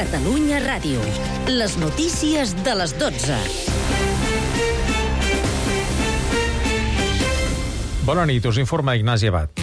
Catalunya Ràdio. Les notícies de les 12. Bona nit, us informa Ignasi Abad.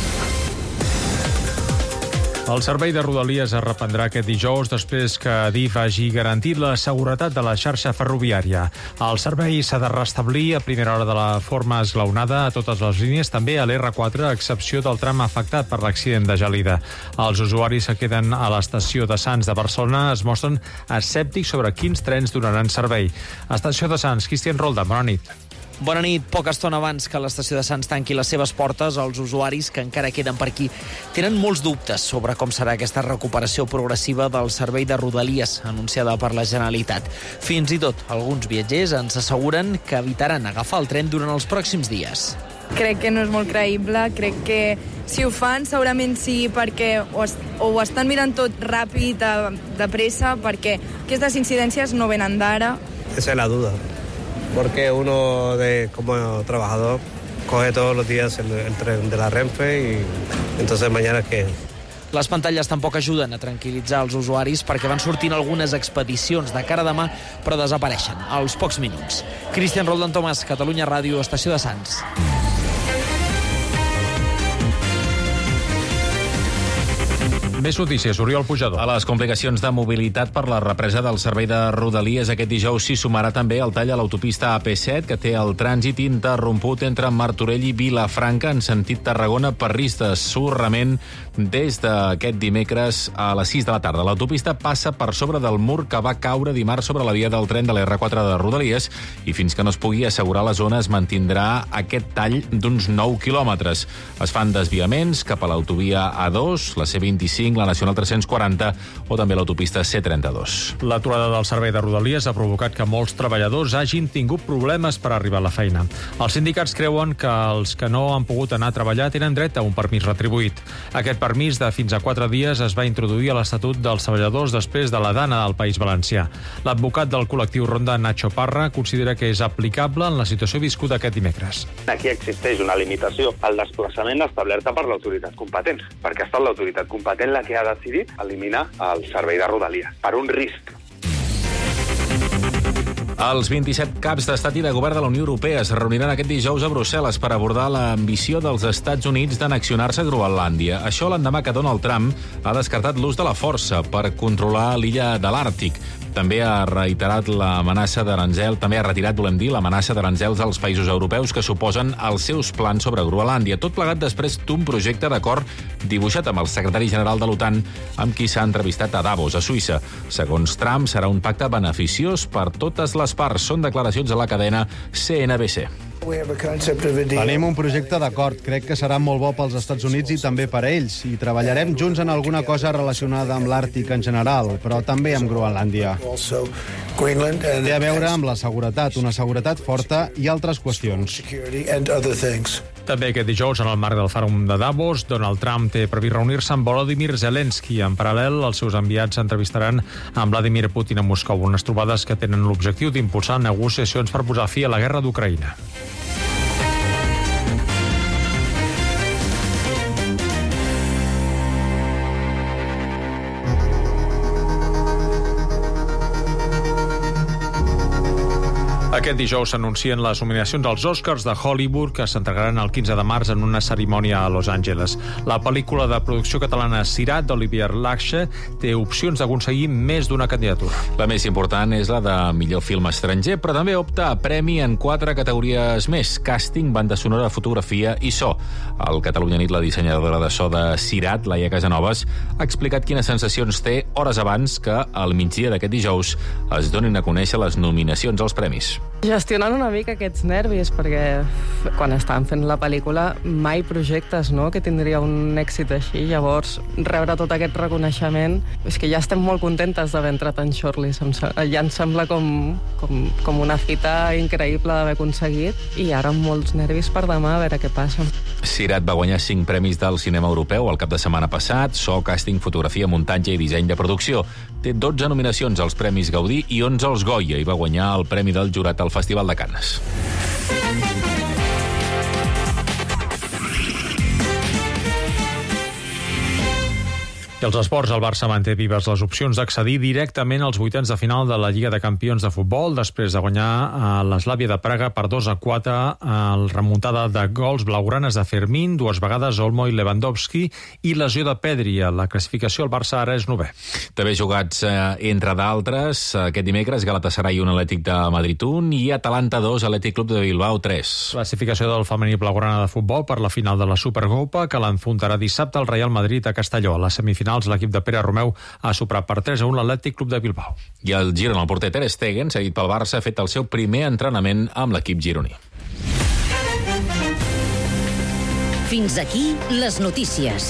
El servei de Rodalies es reprendrà aquest dijous després que Adif hagi garantit la seguretat de la xarxa ferroviària. El servei s'ha de restablir a primera hora de la forma esglaonada a totes les línies, també a l'R4, a excepció del tram afectat per l'accident de Gelida. Els usuaris que queden a l'estació de Sants de Barcelona es mostren escèptics sobre quins trens donaran servei. Estació de Sants, Cristian Roldan, bona nit. Bona nit. Poca estona abans que l'estació de Sants tanqui les seves portes, els usuaris que encara queden per aquí tenen molts dubtes sobre com serà aquesta recuperació progressiva del servei de Rodalies anunciada per la Generalitat. Fins i tot alguns viatgers ens asseguren que evitaran agafar el tren durant els pròxims dies. Crec que no és molt creïble, crec que si ho fan segurament sí perquè ho estan mirant tot ràpid, de pressa, perquè aquestes incidències no venen d'ara. Esa es la duda, porque uno como trabajador coge todos los días el tren de la Renfe y entonces mañana ¿qué? Les pantalles tampoc ajuden a tranquil·litzar els usuaris perquè van sortint algunes expedicions de cara a demà, però desapareixen als pocs minuts. Cristian Roldan Tomàs, Catalunya Ràdio, estació de Sants. Més notícies, Oriol Pujador. A les complicacions de mobilitat per la represa del servei de Rodalies aquest dijous s'hi sumarà també el tall a l'autopista AP7, que té el trànsit interromput entre Martorell i Vilafranca en sentit Tarragona per risc de sorrament des d'aquest dimecres a les 6 de la tarda. L'autopista passa per sobre del mur que va caure dimarts sobre la via del tren de l'R4 de Rodalies i fins que no es pugui assegurar la zona es mantindrà aquest tall d'uns 9 quilòmetres. Es fan desviaments cap a l'autovia A2, la C25, la Nacional 340 o també l'autopista C32. L'aturada del servei de Rodalies ha provocat que molts treballadors hagin tingut problemes per arribar a la feina. Els sindicats creuen que els que no han pogut anar a treballar tenen dret a un permís retribuït. Aquest permís de fins a 4 dies es va introduir a l'Estatut dels Treballadors després de la Dana del País Valencià. L'advocat del col·lectiu Ronda, Nacho Parra, considera que és aplicable en la situació viscuda aquest dimecres. Aquí existeix una limitació al desplaçament establerta per l'autoritat competent, perquè ha estat l'autoritat competent la que ha decidit eliminar el servei de Rodalies per un risc. Els 27 caps d'estat i de govern de la Unió Europea es reuniran aquest dijous a Brussel·les per abordar l'ambició dels Estats Units d'annexionar-se a Groenlàndia. Això l'endemà que Donald Trump ha descartat l'ús de la força per controlar l'illa de l'Àrtic. També ha retirat l'amenaça d'aranzels als països europeus que suposen els seus plans sobre Groenlàndia. Tot plegat després d'un projecte d'acord dibuixat amb el secretari general de l'OTAN, amb qui s'ha entrevistat a Davos, a Suïssa. Segons Trump, serà un pacte beneficiós per totes les parts. Són declaracions a la cadena CNBC. Tenim un projecte d'acord. Crec que serà molt bo pels Estats Units i també per a ells. I treballarem junts en alguna cosa relacionada amb l'Àrtic en general, però també amb Groenlàndia. Té a veure amb la seguretat, una seguretat forta i altres qüestions. També aquest dijous, en el marc del Fòrum de Davos, Donald Trump té previst reunir-se amb Volodymyr Zelensky. En paral·lel, els seus enviats s'entrevistaran amb Vladimir Putin a Moscou, unes trobades que tenen l'objectiu d'impulsar negociacions per posar fi a la guerra d'Ucraïna. Aquest dijous s'anuncien les nominacions als Oscars de Hollywood que s'entregaran el 15 de març en una cerimònia a Los Angeles. La pel·lícula de producció catalana Sirat d'Olivier Lachse té opcions d'aconseguir més d'una candidatura. La més important és la de millor film estranger, però també opta a premi en 4 categories més: càsting, banda sonora, fotografia i so. Al Catalunya Nit, la dissenyadora de so de Sirat, Laia Casanovas, ha explicat quines sensacions té hores abans que al migdia d'aquest dijous es donin a conèixer les nominacions als premis. Gestionant una mica aquests nervis, perquè quan estàvem fent la pel·lícula mai projectes, no?, que tindria un èxit així. Llavors, rebre tot aquest reconeixement, és que ja estem molt contentes d'haver entrat en Shortlist. Ja ens sembla com una fita increïble d'haver aconseguit, i ara amb molts nervis per demà, a veure què passa. Sirat va guanyar 5 premis del cinema europeu el cap de setmana passat: so, càsting, fotografia, muntatge i disseny de producció. Té 12 nominacions als Premis Gaudí i 11 als Goya, i va guanyar el Premi del Jurat al Festival de Canes. I als esports, el Barça manté vives les opcions d'accedir directament als vuitens de final de la Lliga de Campions de futbol després de guanyar a l'Eslàvia de Praga per 2-4 al remuntada de gols blaugranes de Fermín, dues vegades Olmo i Lewandowski, i lesió de Pedri. A la classificació el Barça ara és 9è. També jugats, entre d'altres, aquest dimecres Galatasaray 1, Atlètic de Madrid 1 i Atalanta 2, Atlètic Club de Bilbao 3. Classificació del femení blaugrana de futbol per la final de la Supercopa, que l'enfrontarà dissabte al Real Madrid a Castelló. A la semifinal l'equip de Pere Romeu ha superat per 3-1 l'Atlètic Club de Bilbao. I el Girona, el porter Ter Stegen, seguit pel Barça, ha fet el seu primer entrenament amb l'equip gironí. Fins aquí les notícies.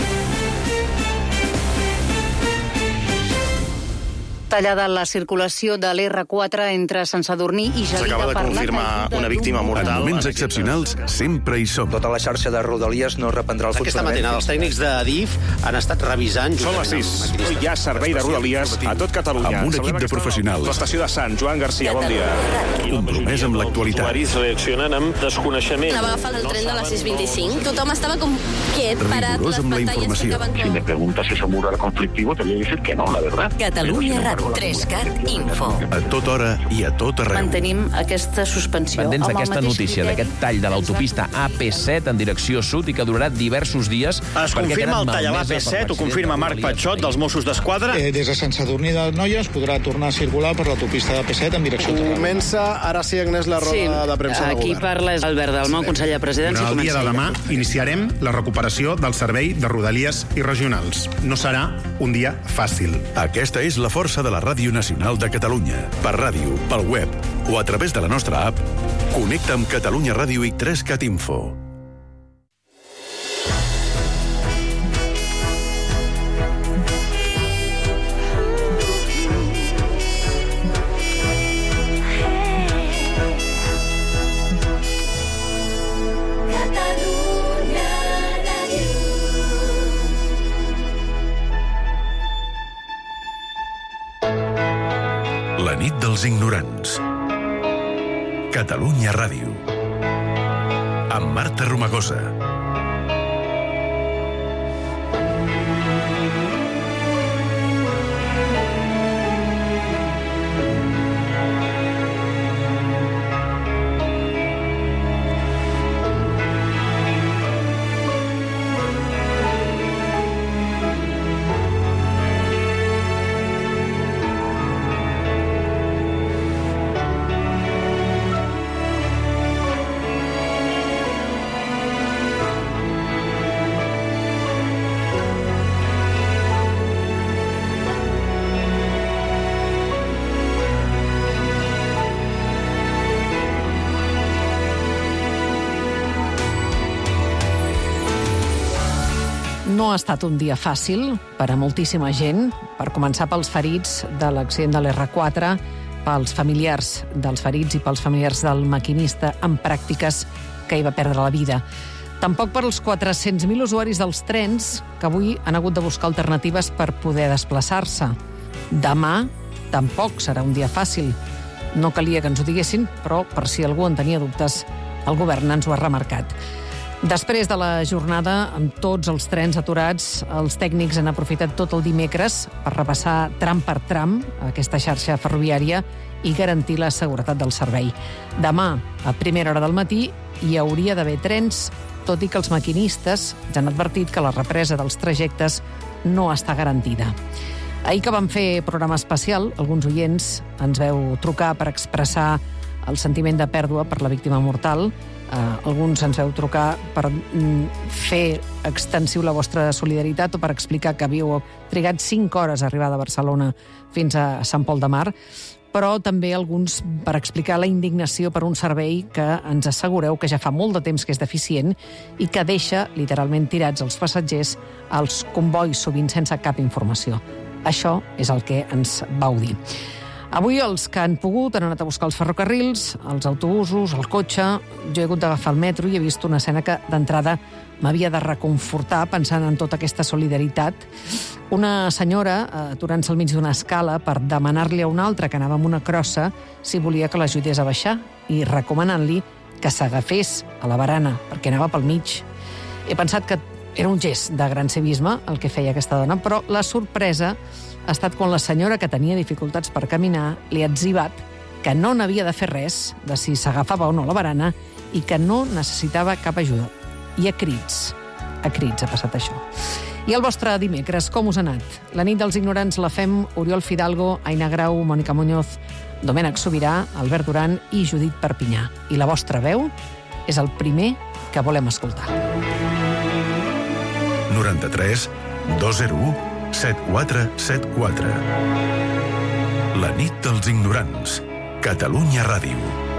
Tallada la circulació de l'R4 entre Sant Sadurní i Gelida. S'acaba de confirmar una víctima mortal. En moments excepcionals sempre hi som. Tota la xarxa de Rodalies no reprendrà el funcionament. Aquesta matinada els tècnics d'Adif han estat revisant... Són les 6. Hi ha servei de Rodalies a tot Catalunya. Amb un equip de professionals. L'estació de Sant Joan Garcia, bon dia. Compromès amb l'actualitat. Els usuaris reaccionen amb desconeixement. Anava agafant el tren de les 6:25. Tothom estava com quiet, parat. Rigorós amb la informació. Si me preguntas si es un mural conflictivo, te voy a decir que no, la verdad. Catalunya Ràdio. 3CAT Info. A tota hora i a tot arreu. Mantenim aquesta suspensió. Pendents d'aquesta notícia, d'aquest tall de l'autopista AP7 en direcció sud i que durarà diversos dies. Es confirma el tall a l'AP7, ho confirma Marc Patxot dels Mossos d'Esquadra. Des de Sant Sadurní d'Anoia es podrà tornar a circular per l'autopista d'AP7 en direcció Tarragona. Comença, ara sí, Agnès, la roda de premsa del govern. Aquí parla Albert Dalmau, conseller de Presidència. El dia de demà iniciarem la recuperació del servei de Rodalies i regionals. No serà un dia fàcil. Aquesta és la força de la Ràdio Nacional de Catalunya. Per ràdio, pel web o a través de la nostra app, connecta amb Catalunya Ràdio i 3CAT Info. La nit dels ignorants. Catalunya Ràdio. Amb Marta Romagosa. No ha estat un dia fàcil per a moltíssima gent, per començar pels ferits de l'accident de l'R4, pels familiars dels ferits i pels familiars del maquinista en pràctiques que hi va perdre la vida. Tampoc per als 400.000 usuaris dels trens que avui han hagut de buscar alternatives per poder desplaçar-se. Demà tampoc serà un dia fàcil. No calia que ens ho diguessin, però per si algú en tenia dubtes, el govern ens ho ha remarcat. Després de la jornada, amb tots els trens aturats, els tècnics han aprofitat tot el dimecres per repassar tram per tram aquesta xarxa ferroviària i garantir la seguretat del servei. Demà, a primera hora del matí, hi hauria d'haver trens, tot i que els maquinistes ja han advertit que la represa dels trajectes no està garantida. Ahir que vam fer programa especial, alguns oients ens veu trucar per expressar el sentiment de pèrdua per la víctima mortal. Alguns ens veu trucar per fer extensiu la vostra solidaritat o per explicar que havíeu trigat 5 hores a arribar de Barcelona fins a Sant Pol de Mar, però també alguns per explicar la indignació per un servei que ens assegureu que ja fa molt de temps que és deficient i que deixa literalment tirats els passatgers als combois, sovint sense cap informació. Això és el que ens vau dir. Avui els que han pogut han anat a buscar els ferrocarrils, els autobusos, el cotxe. Jo he hagut d'agafar el metro i he vist una escena que d'entrada m'havia de reconfortar pensant en tota aquesta solidaritat. Una senyora aturant-se al mig d'una escala per demanar-li a una altra que anava amb una crossa si volia que l'ajudés a baixar i recomanant-li que s'agafés a la barana perquè anava pel mig. He pensat que Era un gest de gran civisme el que feia aquesta dona, però la sorpresa ha estat quan la senyora, que tenia dificultats per caminar, li ha etzibat que no n'havia de fer res de si s'agafava o no la barana i que no necessitava cap ajuda. I a crits ha passat això. I el vostre dimecres, com us ha anat? La nit dels ignorants la fem Oriol Fidalgo, Aina Grau, Mònica Muñoz, Domènec Sobirà, Albert Duran i Judit Perpinyà. I la vostra veu és el primer que volem escoltar. 93 201 7474. La nit dels ignorants. Catalunya Ràdio.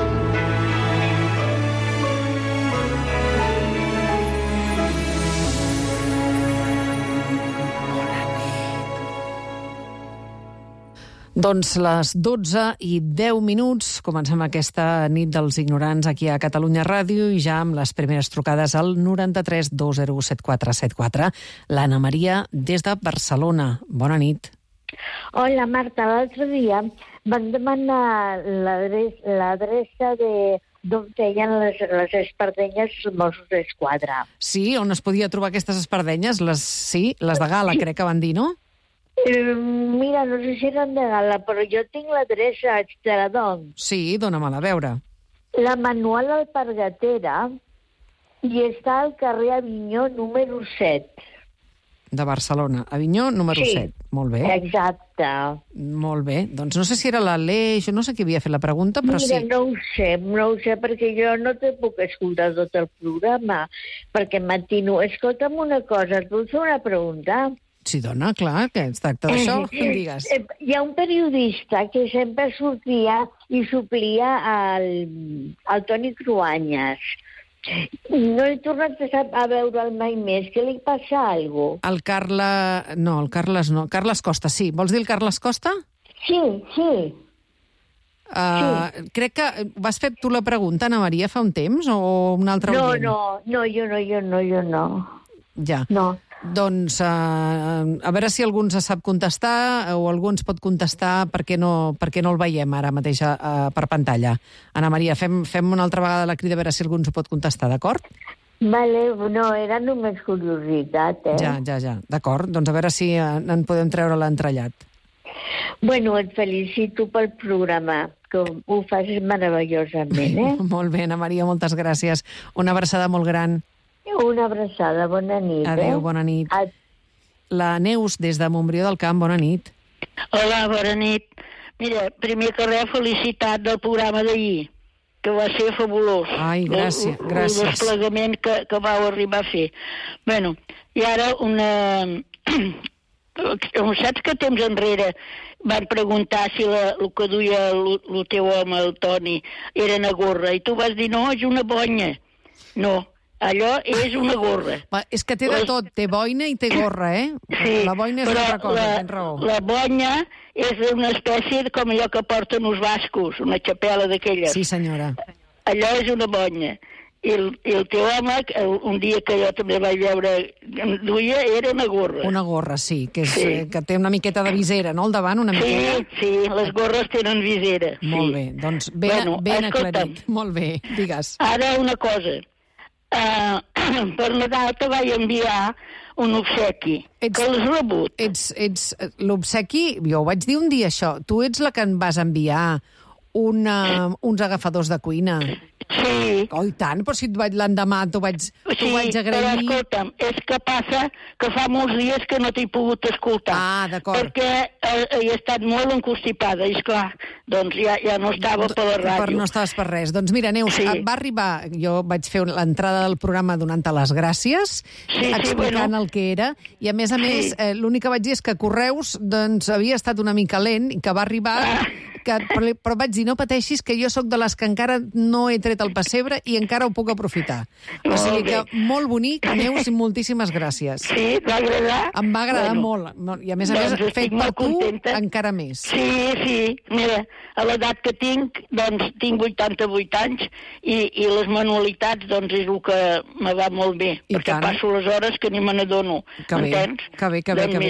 Doncs les 12:10 comencem aquesta nit dels ignorants aquí a Catalunya Ràdio i ja amb les primeres trucades al 93 201 7474. L'Anna Maria des de Barcelona. Bona nit. Hola, Marta. L'altre dia van demanar l'adreça d'on feien les espardenyes Mossos d'Esquadra. Sí, on es podia trobar aquestes espardenyes? Les de Gala, crec que van dir, no? Mira, no sé si eren de Gala, però jo tinc l'adreça, te la dono. Sí, dóna-me-la, a veure. La Manuel Alpargatera i està al carrer Avinyó número 7. De Barcelona. Avinyó número 7. Molt bé. Exacte. Molt bé. Doncs no sé si era l'Aleix, no sé qui havia fet la pregunta, però Mira, sí. no ho sé, perquè jo no te puc escoltar tot el programa, perquè matino. Escolta'm una cosa, et vull fer una pregunta? Sí, dona, clar, que es tracta d'això, digues. Hi ha un periodista que sempre sortia i suplia al Toni Cruanyes. No he tornat a veure'l mai més. Què li passa alguna cosa? El Carles... No, el Carles no. Carles Costa, sí. Vols dir el Carles Costa? Sí. Crec que vas fer tu la pregunta, Anna Maria, fa un temps, o un altre oient? No, jo no. Ja. No. Doncs a veure si algú ens sap contestar o algú ens pot contestar per què no el veiem ara mateix per pantalla. Anna Maria, fem una altra vegada la crida a veure si algú ens ho pot contestar, d'acord? Vale, no, era només curiositat, Ja. D'acord, doncs a veure si en podem treure l'entrellat. Bueno, et felicito pel programa, que ho fas meravellosament, Molt bé, Anna Maria, moltes gràcies. Una abraçada molt gran. Una abraçada, bona nit. Adéu, bona nit. La Neus, des de Montbrió del Camp, bona nit. Hola, bona nit. Mira, primer que res, felicitat del programa d'ahir, que va ser fabulós. Ai, gràcies. El desplegament que vau arribar a fer. Bueno, i ara saps que temps enrere van preguntar si el que duia el teu home, el Toni, era una gorra, i tu vas dir, no, és una bonya. No. Allò és una gorra. És que té de tot, té boina i té gorra, Sí, la boina és una altra cosa, tens raó. La boina és una espècie com allò que porten els bascos, una xapela d'aquelles. Sí, senyora. Allò és una boina. I el teu home, un dia que jo també vaig veure, duia, era una gorra. Una gorra, sí, que té una miqueta de visera, no? Al davant, una miqueta. Sí, les gorres tenen visera. Molt bé, doncs ben aclarit. Molt bé, digues. Ara una cosa. Per Nadal te vaig enviar un obsequi, que l'has rebut. L'obsequi, jo ho vaig dir un dia això, tu ets la que em vas enviar uns agafadors de cuina. Sí. Oh, i tant, però si l'endemà t'ho vaig agrair. Però escolta'm, és que passa que fa molts dies que no t'he pogut escoltar. Ah, d'acord. Perquè he estat molt encostipada, i esclar, doncs ja no estava per la ràdio. No estaves per res. Doncs mira, Neus, va arribar, jo vaig fer l'entrada del programa donant-te les gràcies, explicant el que era, i a més, l'únic que vaig dir és que Correus doncs havia estat una mica lent, i que va arribar... Però vaig dir, no pateixis, que jo sóc de les que encara no he tret el pessebre i encara ho puc aprofitar. O sigui que molt bonic, Neus, i moltíssimes gràcies. Sí, va agradar? Em va agradar molt. I a més, fet per tu, encara més. Sí. Mira, a l'edat que tinc, doncs tinc 88 anys i les manualitats, doncs és el que me va molt bé. Perquè passo les hores que ni me n'adono. Que bé, que bé.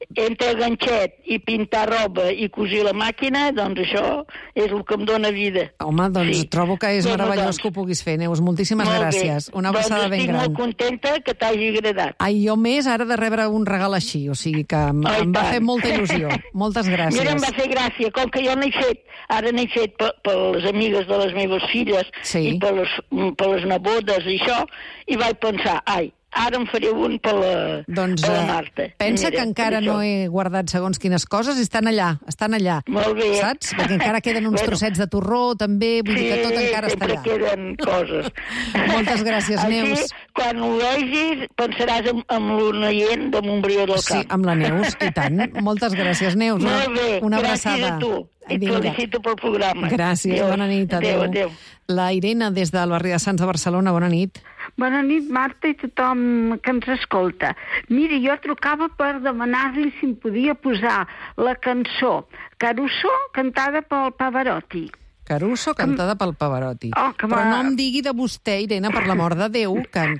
entre ganxet i pintar roba i cosir la màquina, doncs això és el que em dóna vida. Home, doncs trobo que és meravellós que ho puguis fer, Neus. Moltíssimes gràcies. Una abraçada ben gran. Estic molt contenta que t'hagi agradat. Ai, jo més ara de rebre un regal així, o sigui que em va fer molta il·lusió. Moltes gràcies. Mira, em va fer gràcia, com que jo n'he fet, ara n'he fet per les amigues de les meves filles i per les nebodes i això, i vaig pensar, ara em faré un per la Marta. Pensa que encara no he guardat segons quines coses i estan allà. Molt bé. Saps? Perquè encara queden uns trossets de torró, també, vull dir que tot encara està allà. Sí, sempre queden coses. Moltes gràcies, Neus. Quan ho vegis, pensaràs amb l'oient de Montbrió del Camp. Sí, amb la Neus, i tant. Moltes gràcies, Neus. Molt bé, gràcies a tu. I et felicito pel programa. Gràcies, bona nit, adéu. La Irene, des del barri de Sants de Barcelona, bona nit. Bona nit, Marta, i tothom que ens escolta. Mira, jo trucava per demanar-li si em podia posar la cançó Caruso, cantada pel Pavarotti. Caruso, cantada pel Pavarotti. Però no em digui de vostè, Irene, per l'amor de Déu,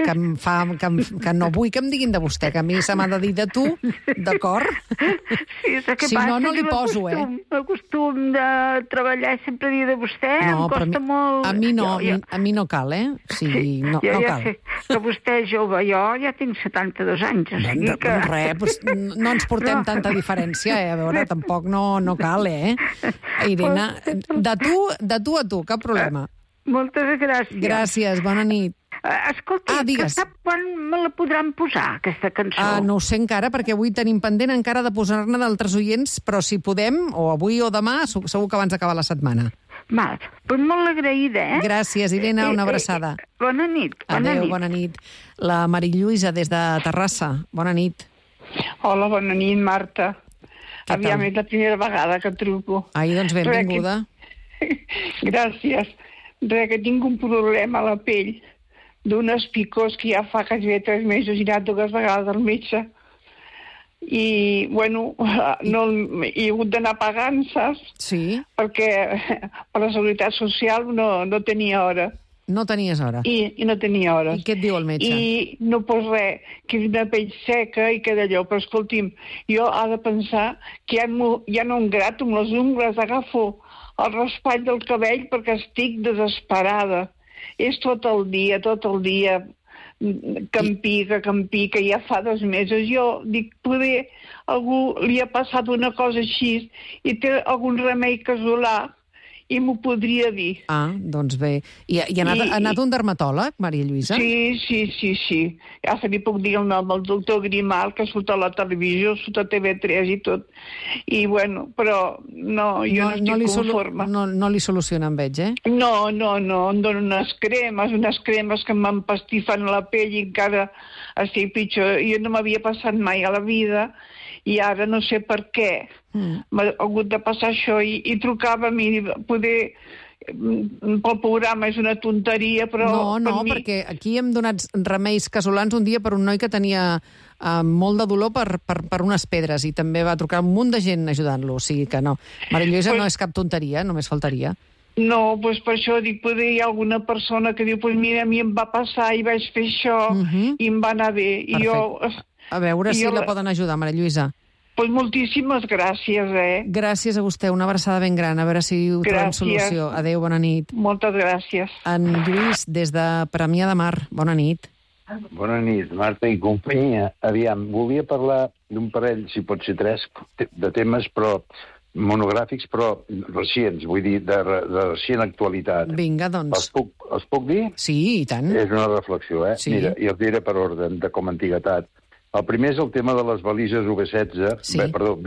que no vull que em diguin de vostè, que a mi se m'ha de dir de tu, d'acord? Sí, és que si no, no li poso, L'acostum de treballar i sempre dir de vostè, em costa molt... A mi no cal, Sí, no cal. Ja sé que vostè és jove, jo ja tinc 72 anys, o sigui que... Res, no ens portem tanta diferència, A veure, tampoc no cal, Irene, de tu a tu, cap problema. Moltes gràcies. Gràcies, bona nit. Escolta, sap quan me la podran posar, aquesta cançó? No ho sé encara, perquè avui tenim pendent encara de posar-ne d'altres oients, però si podem, o avui o demà, segur que abans d'acabar la setmana. Val, doncs molt agraïda, Gràcies, Irene, una abraçada. Bona nit. Adéu, bona nit. La Marilluïsa, des de Terrassa, bona nit. Hola, bona nit, Marta. Aviam, és la primera vegada que truco. Ai, doncs benvinguda. Gràcies. Que tinc un problema a la pell d'unes picors que ja fa quasi 3 mesos i he anat 2 vegades al metge. I, bueno, he hagut d'anar pagant, saps? Sí. Perquè per la Seguretat Social no tenia hora. No tenies hora. I no tenia hora. I què et diu el metge? I no pots res, que és una pell seca i que d'allò. Però escolti'm, jo ha de pensar que ja no em grato amb les ungles, agafo el raspall del cabell perquè estic desesperada. És tot el dia, que em pica, ja fa 2 mesos. Jo dic, poder algú li ha passat una cosa així i té algun remei casolà i m'ho podria dir. Doncs bé. I ha anat un dermatòleg, Maria Lluïsa? Sí. Ja se li puc dir el nom, el doctor Grimal, que surt a la televisió, surt a TV3 i tot. I, bueno, però jo no estic conforme. No li soluciona, em veig, No, em donen unes cremes que m'empastifen a la pell i encara estic pitjor. Jo no m'havia passat mai a la vida i ara no sé per què m'ha hagut de passar això i trucava a mi, poder pel programa és una tonteria, però... No, perquè aquí hem donat remeis casolans un dia per un noi que tenia molt de dolor per unes pedres i també va trucar un munt de gent ajudant-lo, o sigui que no. Maria Lluïsa no és cap tonteria, només faltaria. No, doncs per això dic, poder hi ha alguna persona que diu, mira, a mi em va passar i vaig fer això i em va anar bé. I jo... A veure si la poden ajudar, Maria Lluïsa. Doncs moltíssimes gràcies, Gràcies a vostè, una abraçada ben gran, a veure si ho trobem solució. Adéu, bona nit. Moltes gràcies. En Lluís, des de Premià de Mar, bona nit. Bona nit, Marta i companyia. Aviam, volia parlar d'un parell, si pot ser 3, de temes, però monogràfics, però recents, vull dir, de recent actualitat. Vinga, doncs. Els puc dir? Sí, i tant. És una reflexió, Sí. Mira, i els diré per ordre, de com antiguitat. El primer és el tema de les valises UB16. Sí.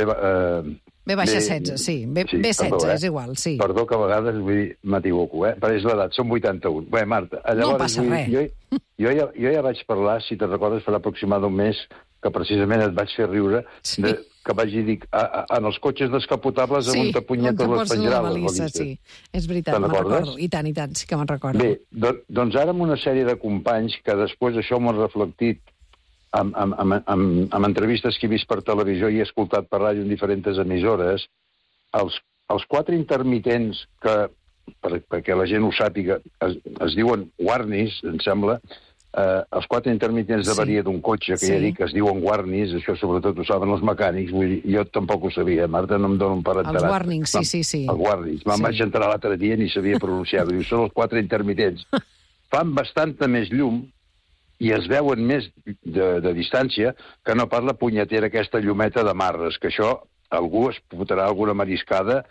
B-16, sí. B16, és igual, sí. Perdó, que a vegades m'equivoco, però és l'edat, són 81. Bé, Marta, llavors... No passa res. Jo ja vaig parlar, si te'n recordes, farà aproximadament un mes, que precisament et vaig fer riure, que vaig dir, en els cotxes descapotables amb un tapunyetes les penjaran les valises. Sí, és veritat, me'n recordo. I tant, sí que me'n recordo. Bé, doncs ara amb una sèrie de companys que després això m'ho han reflectit amb entrevistes que he vist per televisió i he escoltat per ràdio en diferents emissores, els 4 intermitents que, perquè la gent ho sàpiga, es diuen warnis, em sembla, els 4 intermitents d'avaria d'un cotxe, que ja dic que es diuen warnings, això sobretot ho saben els mecànics, vull dir, jo tampoc ho sabia, Marta, no em dono per enterat. Els warnings, sí. Els warnings. Me'n vaig entrar l'altre dia i ni sabia pronunciar-ho. Diu, són els 4 intermitents. Fan bastanta més llum i es veuen més de distància que no pas la punyetera aquesta llumeta de marres, que això algú es fotrà alguna mariscada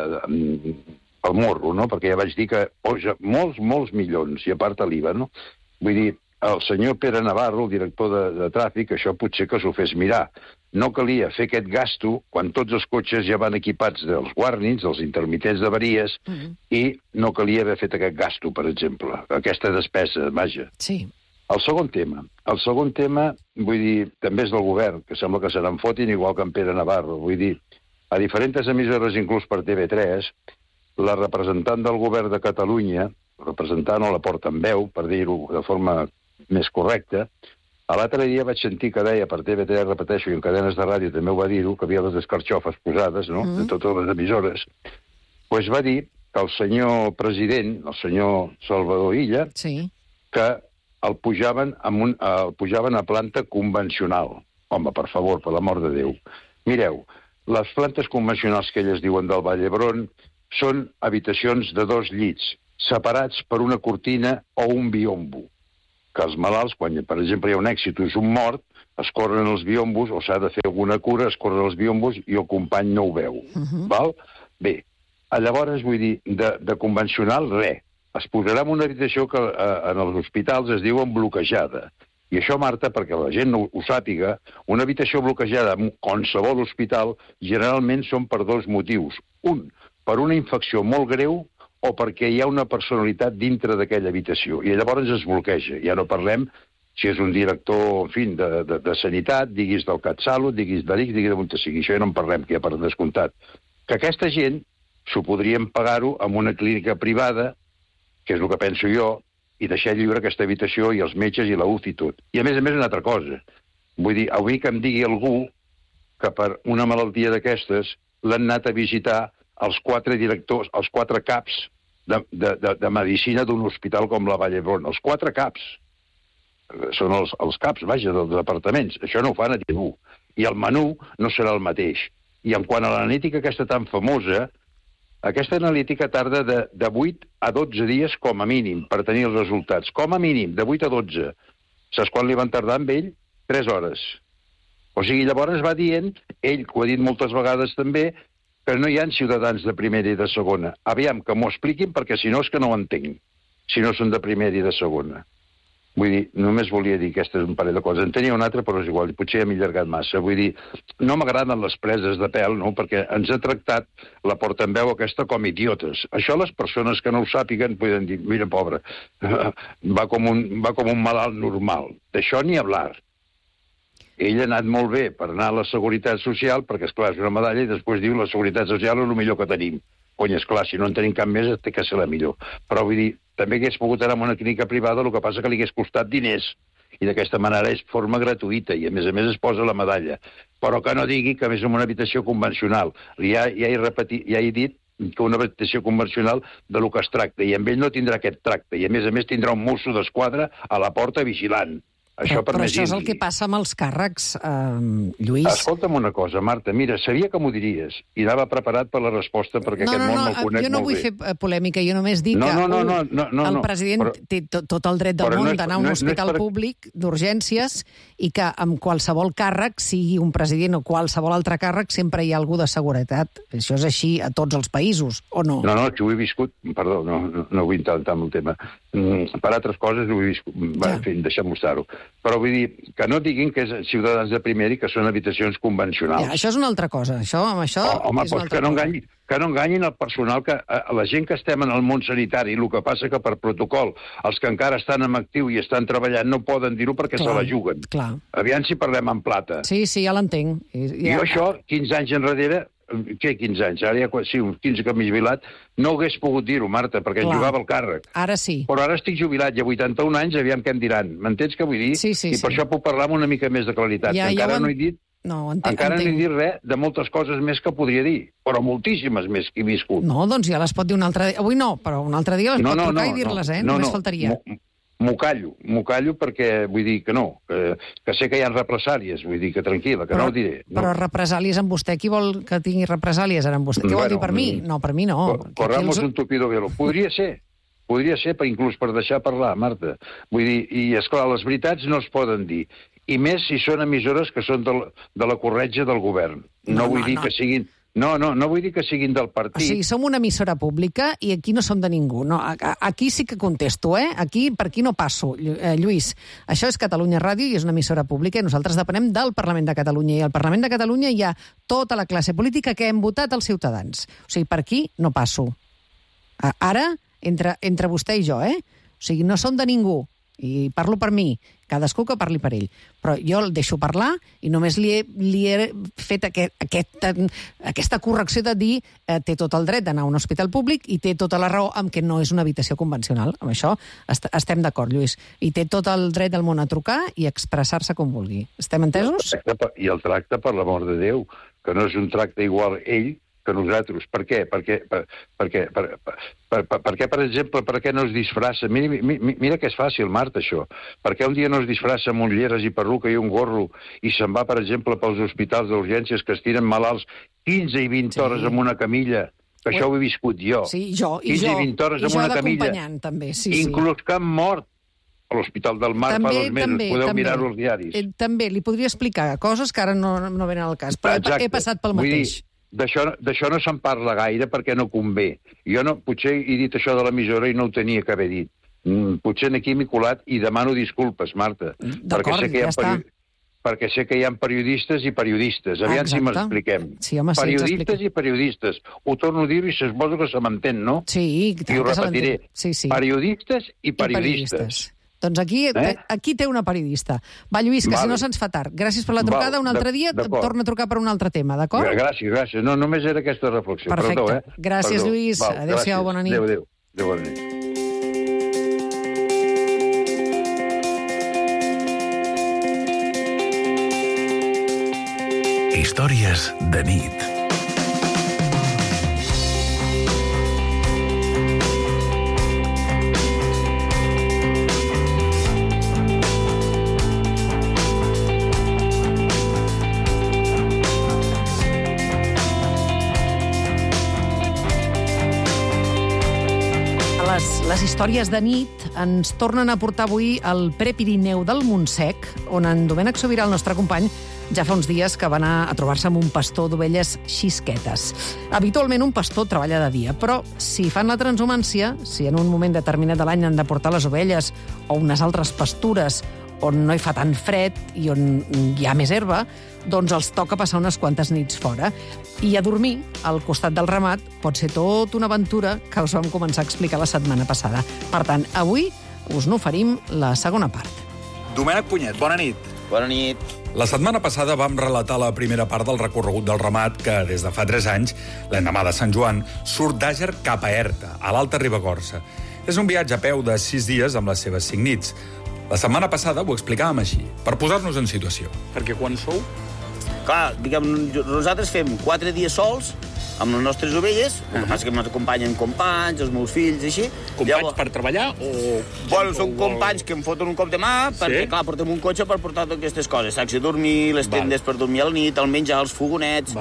al morro, no? Perquè ja vaig dir que posa molts milions, i a part l'IVA, no? Vull dir, el senyor Pere Navarro, el director de tràfic, això potser que s'ho fes mirar. No calia fer aquest gasto quan tots els cotxes ja van equipats dels warnings, dels intermitents d'avaries, i no calia haver fet aquest gasto, per exemple, aquesta despesa, vaja. Sí. El segon tema, vull dir, també és del govern, que sembla que se n'en fotin igual que en Pere Navarro. Vull dir, a diferents emissores, inclús per TV3, la representant del govern de Catalunya, representant o la portaveu, per dir-ho de forma més correcta, l'altre dia vaig sentir que deia per TV3, repeteixo, i en cadenes de ràdio també ho va dir-ho, que havia les escarxofes posades, no?, de totes les emissores, doncs va dir que el senyor president, el senyor Salvador Illa, que el pujaven a planta convencional. Home, per favor, per l'amor de Déu. Mireu, les plantes convencionals que elles diuen del Vall d'Hebron són habitacions de 2 llits, separats per una cortina o un biombo. Que els malalts, quan, per exemple, hi ha un èxitus, un mort, es corren els biombos, o s'ha de fer alguna cura, es corren els biombos i el company no ho veu. Val? Bé, llavors, vull dir, de convencional, res. Es posarà en una habitació que en els hospitals es diuen bloquejada. I això, Marta, perquè la gent no ho sàpiga, una habitació bloquejada en qualsevol hospital generalment són per 2 motius. Un, per una infecció molt greu, o perquè hi ha una personalitat dintre d'aquella habitació. I llavors es bloqueja. Ja no parlem si és un director, en fi, de sanitat, diguis del CatSalut, diguis de l'IC, diguis de sigui. Això ja no en parlem, que ja per descomptat. Que aquesta gent s'ho podrien pagar-ho amb una clínica privada, que és el que penso jo, i deixar lliure aquesta habitació i els metges i la UCI i tot. I a més, una altra cosa. Vull dir, avui que em digui algú que per una malaltia d'aquestes l'han anat a visitar els 4 directors, els 4 caps de medicina d'un hospital com la Vall d'Hebron. Els 4 caps. Són els caps, vaja, dels departaments. Això no ho fan a ningú. I el menú no serà el mateix. I en quant a l'analítica aquesta tan famosa, aquesta analítica tarda de 8 a 12 dies com a mínim per tenir els resultats. Com a mínim, de 8 a 12. Saps quan li van tardar amb ell? 3 hores. O sigui, llavors va dient, ell, que ho ha dit moltes vegades també, que no hi ha ciutadans de primera i de segona. Aviam, que m'ho expliquin, perquè si no és que no ho entenc, si no són de primera i de segona. Vull dir, només volia dir aquesta és un parell de coses. En tenia una altra, però és igual, potser m'he allargat massa. Vull dir, no m'agraden les preses de pèl, no?, perquè ens ha tractat la portaveu aquesta com idiotes. Això les persones que no ho sàpiguen poden dir, mira, pobre, va com un malalt normal. D'això ni hablar. Ell ha anat molt bé per anar a la Seguretat Social, perquè, esclar, és una medalla, i després diu la Seguretat Social és el millor que tenim. Cony, esclar, si no en tenim cap més, té que ser la millor. Però, vull dir, també hagués pogut anar a una clínica privada, el que passa que li hagués costat diners. I d'aquesta manera és forma gratuïta, i a més es posa la medalla. Però que no digui que és en una habitació convencional. Ja he dit que una habitació convencional de lo que es tracta, i amb ell no tindrà aquest tracte, i a més tindrà un mosso d'esquadra a la porta vigilant. Però això és el que passa amb els càrrecs, Lluís. Escolta'm una cosa, Marta, mira, sabia que m'ho diries i anava preparat per la resposta perquè aquest món me'l conec molt bé. Jo no vull fer polèmica, jo només dic que el president té tot el dret del món d'anar a un hospital públic d'urgències i que amb qualsevol càrrec, sigui un president o qualsevol altre càrrec, sempre hi ha algú de seguretat. Això és així a tots els països, o no? No, que ho he viscut, perdó, no vull intentar amb el tema. Per altres coses ho he viscut, en fi, deixem-ho estar-ho. Però vull dir, que no diguin que és ciutadans de primera i que són habitacions convencionals. Ja, això és una altra cosa. Home, és una altra cosa. Que no enganyin el personal, que la gent que estem en el món sanitari, el que passa que per protocol, els que encara estan en actiu i estan treballant no poden dir-ho perquè se la juguen. Clar. Aviam si parlem en plata. Sí, ja l'entenc. Jo això, 15 anys enrere, què 15 anys? Ara ja, sí, uns 15 que m'he jubilat, no hagués pogut dir-ho, Marta, perquè em jugava el càrrec. Ara sí. Però ara estic jubilat, i a 81 anys, aviam què em diran. M'entens què vull dir? Sí. I per això puc parlar amb una mica més de claritat. Encara no he dit de moltes coses més que podria dir, però moltíssimes més que he viscut. No, doncs ja les pot dir un altre dia. Avui no, però un altre dia les pot trucar i dir-les, només faltaria. m'ho callo perquè vull dir que no, que sé que hi ha represàlies, vull dir que tranquil·la, que no ho diré. No. Però represàlies amb vostè, qui vol que tingui represàlies ara amb vostè? Què vol dir per mi? No, per mi no. Corramos un tupido velo. Podria ser, inclús per deixar parlar, Marta. Vull dir, i esclar, les veritats no es poden dir. I més si són emissores que són de la corretja del govern. No vull dir que siguin... No vull dir que siguin del partit. O sigui, som una emissora pública i aquí no som de ningú. No, aquí sí que contesto, Aquí, per aquí no passo. Lluís, això és Catalunya Ràdio i és una emissora pública i nosaltres depenem del Parlament de Catalunya. I al Parlament de Catalunya hi ha tota la classe política que hem votat els ciutadans. O sigui, per aquí no passo. Ara, entre vostè i jo, O sigui, no som de ningú. I parlo per mi, cadascú que parli per ell. Però jo el deixo parlar i només li he fet aquesta correcció de dir té tot el dret d'anar a un hospital públic i té tota la raó amb que no és una habitació convencional. Amb això estem d'acord, Lluís. I té tot el dret del món a trucar i expressar-se com vulgui. Estem entesos? I el tracte, per l'amor de Déu, que no és un tracte igual ell que nosaltres. Per què? Perquè, per exemple, per què no es disfressa? Mira que és fàcil, Marta, això. Per què un dia no es disfressa amb ulleres i perruca i un gorro i se'n va, per exemple, pels hospitals d'urgències que es tiren malalts 15 i 20 hores amb una camilla? Que això ho he viscut jo. Sí, jo. 15 i 20 hores amb una camilla. També, inclús que han mort a l'Hospital del Mar fa 2 mesos. Podeu mirar-ho als diaris. També, li podria explicar coses que ara no venen al cas, però he passat pel mateix. D'això no se'n parla gaire perquè no convé. Jo potser he dit això de l'emissora i no ho tenia que haver dit. Potser aquí m'he colat i demano disculpes, Marta. D'acord, ja està. Perquè sé que hi ha periodistes i periodistes. Aviam si m'expliquem. Periodistes i periodistes. Ho torno a dir i suposo que se m'entén, no? Sí, i ho repetiré. Periodistes i periodistes. Doncs aquí té una periodista. Va, Lluís, que si no se'ns fa tard. Gràcies per la trucada. Un altre dia torna a trucar per un altre tema, d'acord? Gràcies. No, només era aquesta reflexió. Perfecte. Gràcies, Lluís. Adéu-siau, bona nit. Adéu, bona nit. Històries de nit. Les històries de nit ens tornen a portar avui al Prepirineu del Montsec, on en Domènec Sobirà, el nostre company, ja fa uns dies que va anar a trobar-se amb un pastor d'ovelles xisquetes. Habitualment un pastor treballa de dia, però si fan la transhumància, si en un moment determinat de l'any han de portar les ovelles o unes altres pastures on no hi fa tant fred i on hi ha més herba, doncs els toca passar unes quantes nits fora. I a dormir, al costat del ramat, pot ser tot una aventura que us vam començar a explicar la setmana passada. Per tant, avui us n'oferim la segona part. Domènec Punyet, bona nit. Bona nit. La setmana passada vam relatar la primera part del recorregut del ramat que, des de fa 3 anys, l'endemà de Sant Joan, surt d'Àger cap a Erta, a l'Alta Ribagorça. És un viatge a peu de 6 dies amb les seves 5 nits. La setmana passada ho explicàvem així, per posar-nos en situació. Perquè quan sou? Clar, diguem, nosaltres fem 4 dies sols amb les nostres ovelles, el que passa que ens acompanyen companys, els meus fills, així. Companys per treballar o... Bueno, són companys que em foten un cop de mà, perquè, clar, portem un cotxe per portar totes aquestes coses. Sacs de dormir, les tendes per dormir a la nit, el menjar, els fogonets,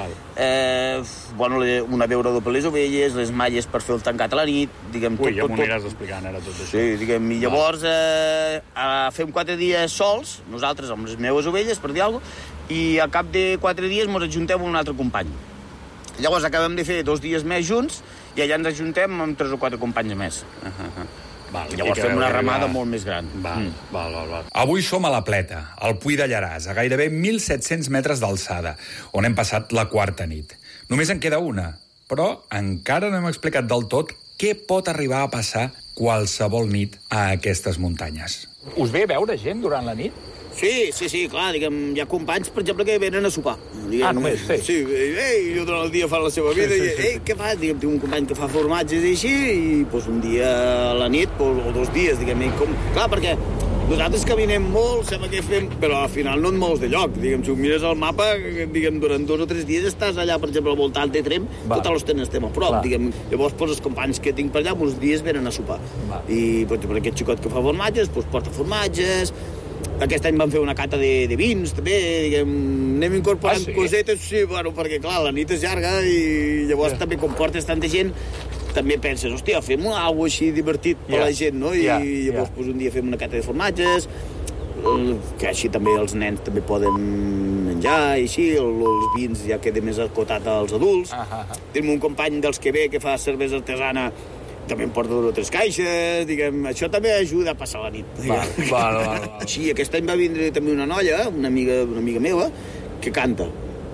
una beurada per les ovelles, les malles per fer el tancat a la nit, diguem... Ui, ja m'ho aniràs explicant ara tot això. Sí, diguem, i llavors fem 4 dies sols, nosaltres amb les meves ovelles, per dir alguna cosa, i al cap de 4 dies ens ajuntem amb un altre company. Llavors acabem de fer 2 dies més junts i allà ens ajuntem amb 3 o 4 companys més. Llavors fem una ramada molt més gran. Avui som a la Pleta, al Puig de Llaràs, a gairebé 1.700 metres d'alçada, on hem passat la 4a nit. Només en queda una, però encara no hem explicat del tot què pot arribar a passar qualsevol nit a aquestes muntanyes. Us ve a veure gent durant la nit? Sí, clar, diguem, hi ha companys, per exemple, que venen a sopar. Només, sí. Sí, jo durant el dia fan la seva vida, què fa? Diguem, tinc un company que fa formatges i així, i un dia a la nit, o 2 dies, diguem, clar, perquè Nosaltres caminem molt, sembla que fem... Però al final no et mous de lloc. Diguem, si ho mires al mapa, diguem, durant 2 o 3 dies estàs allà, per exemple, al voltant de Trem, totes les tenes estem a prop. Diguem, llavors, els companys que tinc per allà, uns dies venen a sopar. I, per exemple, aquest xicot que fa formatges, porta formatges. Aquest any vam fer una cata de vins, també, diguem, anem incorporant cosetes, sí, bueno, perquè, clar, la nit és llarga i llavors també com portes tanta gent, també penses, hòstia, fem alguna cosa així divertit per la gent, no? I llavors un dia fem una cata de formatges, que així també els nens també poden menjar, i així, els vins ja queda més acotat als adults. Tenim un company dels que ve, que fa cervesa artesana, també em porta 2 o 3 caixes, diguem, això també ajuda a passar la nit. Així, aquest any va vindre també una noia, una amiga meva, que canta.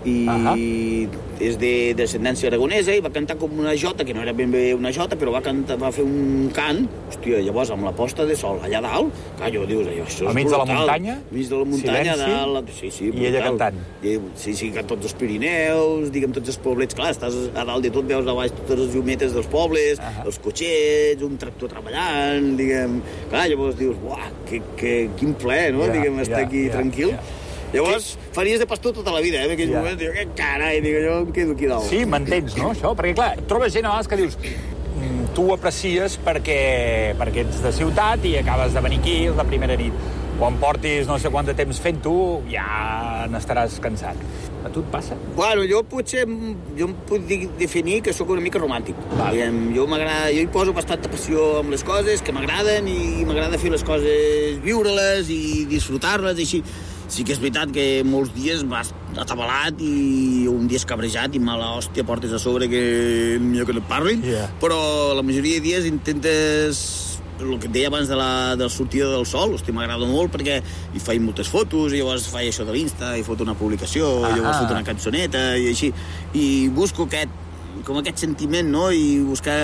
I és de descendència aragonesa i va cantar com una jota, que no era ben bé una jota, però va fer un cant, hòstia, llavors amb la posta de sol allà dalt, clar, jo dius, això és brutal. Al mig de la muntanya? Al mig de la muntanya, dalt, sí, brutal. I ella cantant? Sí, que tots els Pirineus, diguem, tots els poblets, clar, estàs a dalt de tot, veus a baix totes les llumetes dels pobles, els cotxets, un tractor treballant, diguem, clar, llavors dius, uah, quin ple, no?, diguem, estar aquí tranquil. Llavors, faries de pastor tota la vida, en aquell moment, diu, que carai, dic, jo em quedo aquí dalt. Sí, m'entens, no, això? Perquè, clar, trobes gent a vegades que dius, tu ho aprecies perquè ets de ciutat i acabes de venir aquí la primera nit. Quan portis no sé quant de temps fent-ho, ja n'estaràs cansat. A tu et passa? Bueno, jo em puc definir que sóc una mica romàntic. Jo hi poso bastanta passió amb les coses que m'agraden i m'agrada fer les coses, viure-les i disfrutar-les, i així. Sí que és veritat que molts dies vas atabalat i un dia escabrejat i mala hòstia portes a sobre que millor que no et parlin, però la majoria de dies intentes, el que et deia abans de la sortida del sol, hòstia, m'agrada molt perquè hi faig moltes fotos, i llavors faig això de l'Insta, i foto una publicació, i llavors foto una cançoneta, i així, i busco aquest sentiment, no?, i buscar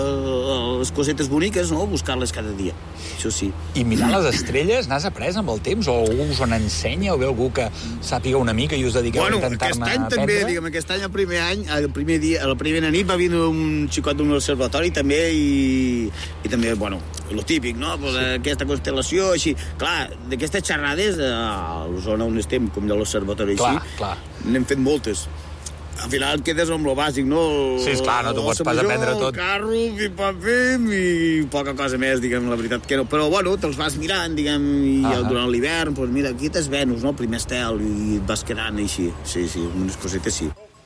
les cosetes boniques, no?, buscar-les cada dia, això sí. I mirar les estrelles, n'has après amb el temps? O algú us en ensenya? O ve algú que sàpiga una mica i us dediqueu a intentar-ne aquest any també, diguem, aquest any, el primer dia, a la primera nit va vindre un xicot d'un observatori també, i també, bueno, el típic, no?, aquesta constel·lació, així. Clar, d'aquestes xerrades, a la zona on estem, com de l'observatori així, n'hem fet moltes. Al final quedes amb lo bàsic, no? Sí, esclar, no t'ho pots pas aprendre tot. El carro, pim-pam-pim, i poca cosa més, diguem, la veritat que no. Però, bueno, te'ls vas mirant, diguem, i durant l'hivern, doncs mira, aquí t'és Venus, no?, el primer estel, i et vas quedant així. Sí, unes cosetes sí.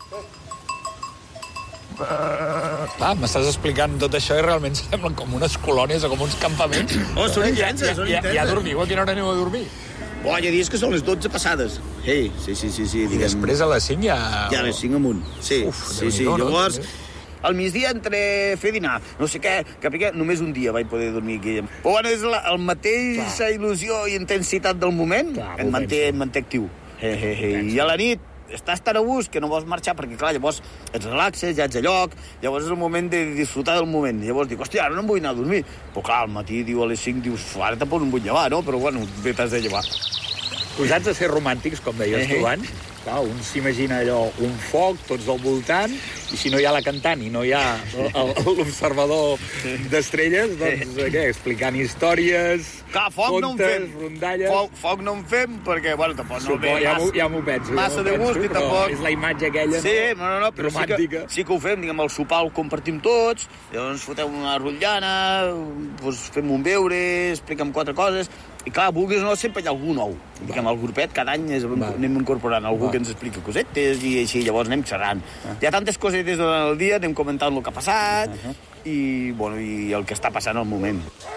Clar, m'estàs explicant tot això i realment semblen com unes colònies o com uns campaments. Oh, són intenses, són intenses. Ja dormiu? A quina hora aneu a dormir? Oh, hi ha dies que són les 12 passades. Sí. I després a les 5 ja... Ja a les 5 amunt, sí. Llavors, al migdia entre fer dinar, no sé què, que només un dia vaig poder dormir aquí. Però bueno, és la mateixa il·lusió i intensitat del moment, et manté actiu. I a la nit estàs tan a gust que no vols marxar perquè, clar, llavors et relaxes, ja ets a lloc, llavors és el moment de disfrutar del moment. Llavors dic, hòstia, ara no em vull anar a dormir. Però, clar, al matí, a les 5, dius, ara tampoc no em vull llevar, no? Però, bueno, bé t'has de llevar. Posats a ser romàntics, com deies tu abans, clar, un s'imagina allò, un foc, tots al voltant, i si no hi ha la cantant i no hi ha l'observador d'estrelles, doncs, què, explicant històries, contes, rondalles... Foc no en fem, perquè, bueno, tampoc no ve ja m'ho penso. Massa de gust i tampoc... És la imatge aquella, però romàntica. Sí que ho fem, diguem, el sopar el compartim tots, llavors fotem una rotllana, fem un beure, expliquem 4 coses... I clar, vulguis o no, sempre hi ha algú nou. Diguem, el grupet cada any anem incorporant algú que ens explica cosetes i així, llavors anem xerrant. Hi ha tantes cosetes durant el dia, anem comentant el que ha passat i el que està passant al moment.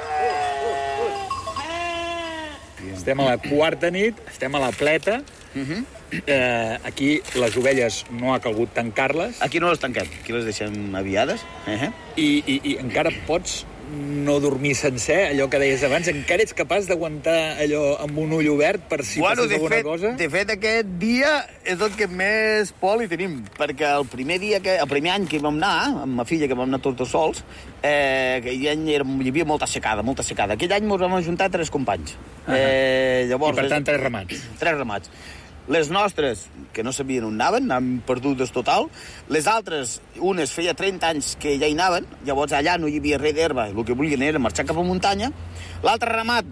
Estem a la 4a nit, estem a la pleta. Aquí les ovelles no ha calgut tancar-les. Aquí no les tanquem, aquí les deixem aviades. I encara pots no dormir sencer, allò que deies abans, encara ets capaç d'aguantar allò amb un ull obert per si passes alguna cosa? De fet, aquest dia és el que més por li tenim, perquè el primer any que vam anar, amb ma filla, que vam anar tots sols, aquell any hi havia molta secada. Aquell any ens vam ajuntar 3 companys. I per tant 3 ramats. 3 ramats. Les nostres, que no sabien on anaven perdudes total. Les altres, unes feia 30 anys que ja hi anaven, llavors allà no hi havia res d'herba, el que volien era marxar cap a muntanya. L'altre ramat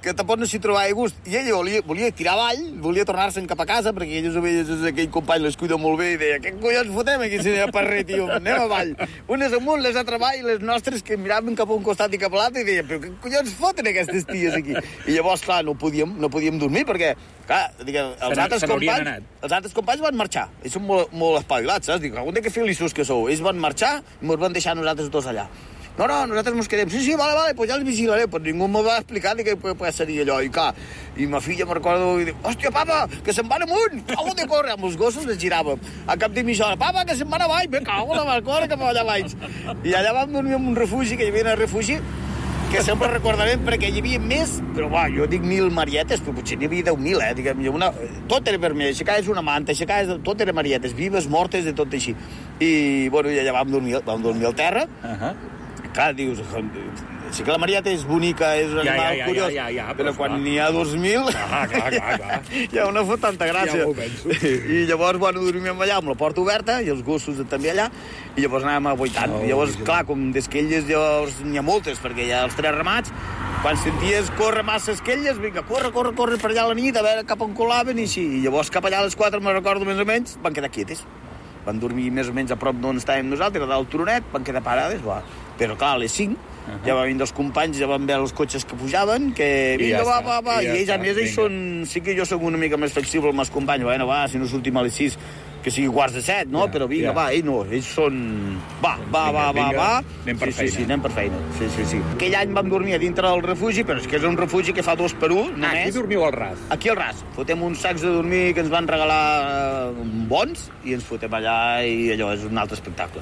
que tampoc no s'hi trobava gust. I ella volia tirar avall, volia tornar-se'n cap a casa, perquè aquelles ovelles, aquell company les cuida molt bé, i deia, què collons fotem aquí, si deia per res, tio, anem avall. Unes amunt, les altres avall, i les nostres que miraven cap a un costat i cap a l'altre, i deia, però què collons foten aquestes ties aquí? I llavors, clar, no podíem dormir, perquè, clar, els altres companys van marxar. Ells són molt espavilats, saps? Dic, algun dia que feliços que sou. Ells van marxar i ens van deixar nosaltres tots allà. No, nosaltres ens quedem. Sí, vale, pues ja els vigilaré. Però ningú m'ho va explicar de què seria allò. I clar, i ma filla me'n recordo i diu, hòstia, papa, que se'n van amunt! Cago de córrer! Amb els gossos les giràvem. A cap de mitja hora, papa, que se'n van avall! Me cago la mà, corre cap allà baix. I allà vam dormir en un refugi, que hi havia un refugi, que sempre recordarem perquè hi havia més, però jo dic 1.000 marietes, però potser n'hi havia 10.000, diguem, tot era vermell, aixecaves una manta, tot era marietes, vives, mortes, de tot així. I, bueno, i allà vam dormir al terra. Clar, dius, sí que la marieta és bonica, és un animal curiós, però quan n'hi ha 2.000, clar. Hi ha una fot tanta gràcia. Ja ho penso. I llavors, bueno, dormíem allà amb la porta oberta, i els gossos també allà, i llavors anàvem aguaitant. I llavors, clar, com d'esquelles llavors n'hi ha moltes, perquè hi ha els 3 ramats, quan senties córrer massa esquelles, vinga, corre per allà a la nit, a veure cap on colaven, i així. I llavors cap allà a les 4, me'n recordo més o menys, van quedar quietes. Van dormir més o menys a prop d'on estàvem nosaltres, a dalt turonet, van quedar parades, però clar, a les 5 ja van vindre els companys, ja van veure els cotxes que pujaven, que vinga, va, i ells, a més, ells són... Sí que jo soc una mica més flexible amb els companys, bueno, va, si no sortim a les 6, que sigui quarts de 7, no? Però vinga, va, ells no, ells són... Va. Anem per feina. Sí, anem per feina. Sí. Aquell any vam dormir a dintre del refugi, però és que és un refugi que fa 2 per 1, només. Aquí dormiu al ras? Aquí al ras. Fotem uns sacs de dormir que ens van regalar bons i ens fotem allà i allò és un altre espectacle.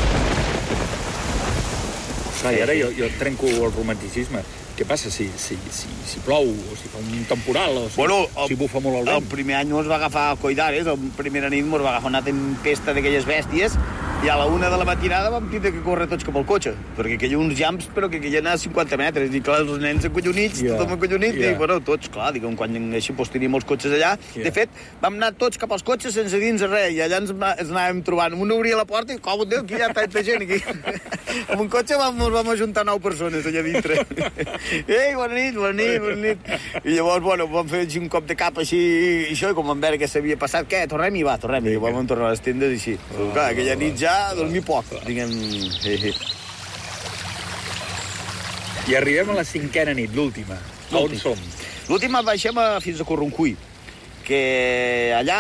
I ara jo trenco el romanticisme. Què passa si plou, o si fa un temporal, o si bufa molt el vent? El primer any ens va agafar Coidares, la primera nit ens va agafar una tempesta d'aquelles bèsties, i a la 1 de la matinada vam tindre que córrer tots cap al cotxe, perquè hi havia uns llamps, però que hi havia a 50 metres, i clar, els nens acollonits, tothom acollonit, i bueno, tots, clar, diguem, quan així teníem els cotxes allà, de fet, vam anar tots cap als cotxes sense dins res, i allà ens anàvem trobant, un obria la porta i, com, Déu, aquí hi ha tanta gent, aquí. Amb un cotxe vam ajuntar 9 persones allà dintre. Ei, bona nit. I llavors, bueno, vam fer un cop de cap així, i això, i com vam veure què s'havia passat, què, tornem-hi, i vam tornar a les tendes i així. Clar, aquella nit ja dormir poc, diguem... I arribem a la 5a nit, l'última. On som? L'última baixem fins a Corroncull, que allà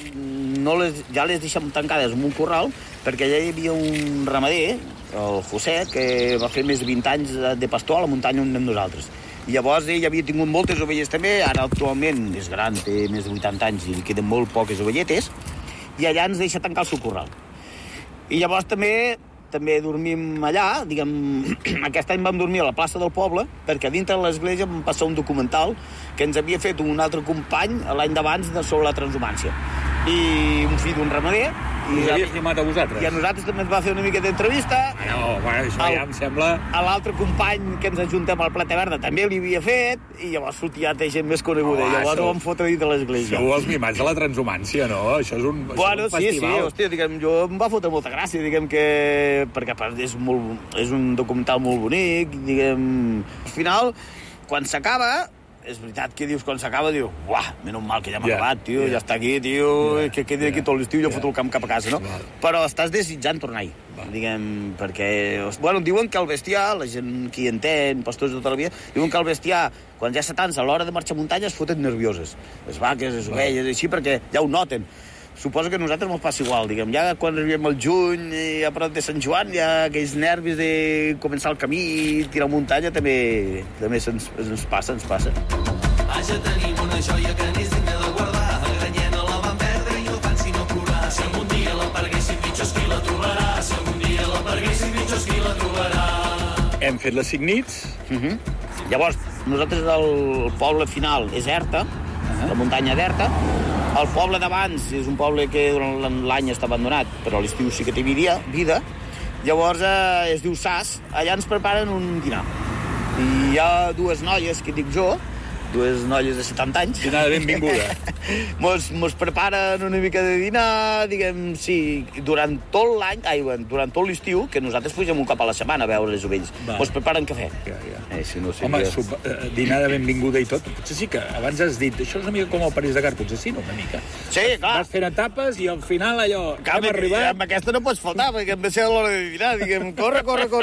ja les deixem tancades en un corral, perquè allà hi havia un ramader, el José, que va fer més de 20 anys de pastor a la muntanya on anem nosaltres. I llavors ell havia tingut moltes ovelles també, ara actualment és gran, té més de 80 anys i li queden molt poques ovelletes, i allà ens deixa tancar el seu corral. I llavors també dormim allà, diguem, aquest any vam dormir a la plaça del poble, perquè dintre de l'església vam passar un documental que ens havia fet un altre company l'any d'abans sobre la transhumància. I un fill d'un ramader... Us havia filmat a vosaltres? I a nosaltres també ens va fer una mica d'entrevista. Això ja em sembla... A l'altre company que ens ajuntem al Plata Verda també li havia fet, i llavors sortia gent més coneguda. Llavors ho vam fotre dins de l'església. Sou els mimats de la transhumància, no? Això és un festival. Sí, hòstia, diguem, jo em va fotre molta gràcia, diguem que... Perquè és un documental molt bonic, diguem... Al final, quan s'acaba... És veritat que dius, quan s'acaba, dius, uah, menys mal que ja hem acabat, tio, ja està aquí, tio, que quedi aquí tot l'estiu i jo foto el camp cap a casa, no? Però estàs desitjant tornar-hi, diguem, perquè... Bueno, diuen que el bestiar, la gent que hi entén, pastors de tota la vida, diuen que el bestiar, quan ja s'atansa a l'hora de marxar a muntanya, es foten nervioses. Les vaques, les ovelles, així, perquè ja ho noten. Suposo que a nosaltres ens passa igual, diguem, ja quan arribem al juny i a prop de Sant Joan, ja aquells nervis de començar el camí i tirar muntanya també ens passa. Vaja, tenim una joia que n'és digna de guardar, a Granyena la van perdre i no fan sinó plorar. Si algun dia la perguessin pitjors qui la trobarà, si algun dia la perguessin pitjors qui la trobarà. Hem fet les 5 nits. Llavors, nosaltres el poble final és Erta, la muntanya d'Erta. El poble d'abans és un poble que durant l'any està abandonat, però a l'estiu sí que té vida. Llavors es diu Sas. Allà ens preparen un dinar. I hi ha 2 noies, que dic jo, dues noies de 70 anys. Dinar de benvinguda. Mos preparen una mica de dinar, diguem, sí, durant tot l'any, durant tot l'estiu, que nosaltres pugem un cop a la setmana a veure les ovelles. Mos preparen cafè. Si no sé. Home, dinar de benvinguda i tot, potser sí que abans has dit, això és una mica com el París-Dakar, potser sí, no, una mica. Sí, clar. Vas fent etapes i al final allò, hem arribat... Amb aquesta no pots faltar, perquè em va ser a l'hora de dinar, diguem, corre.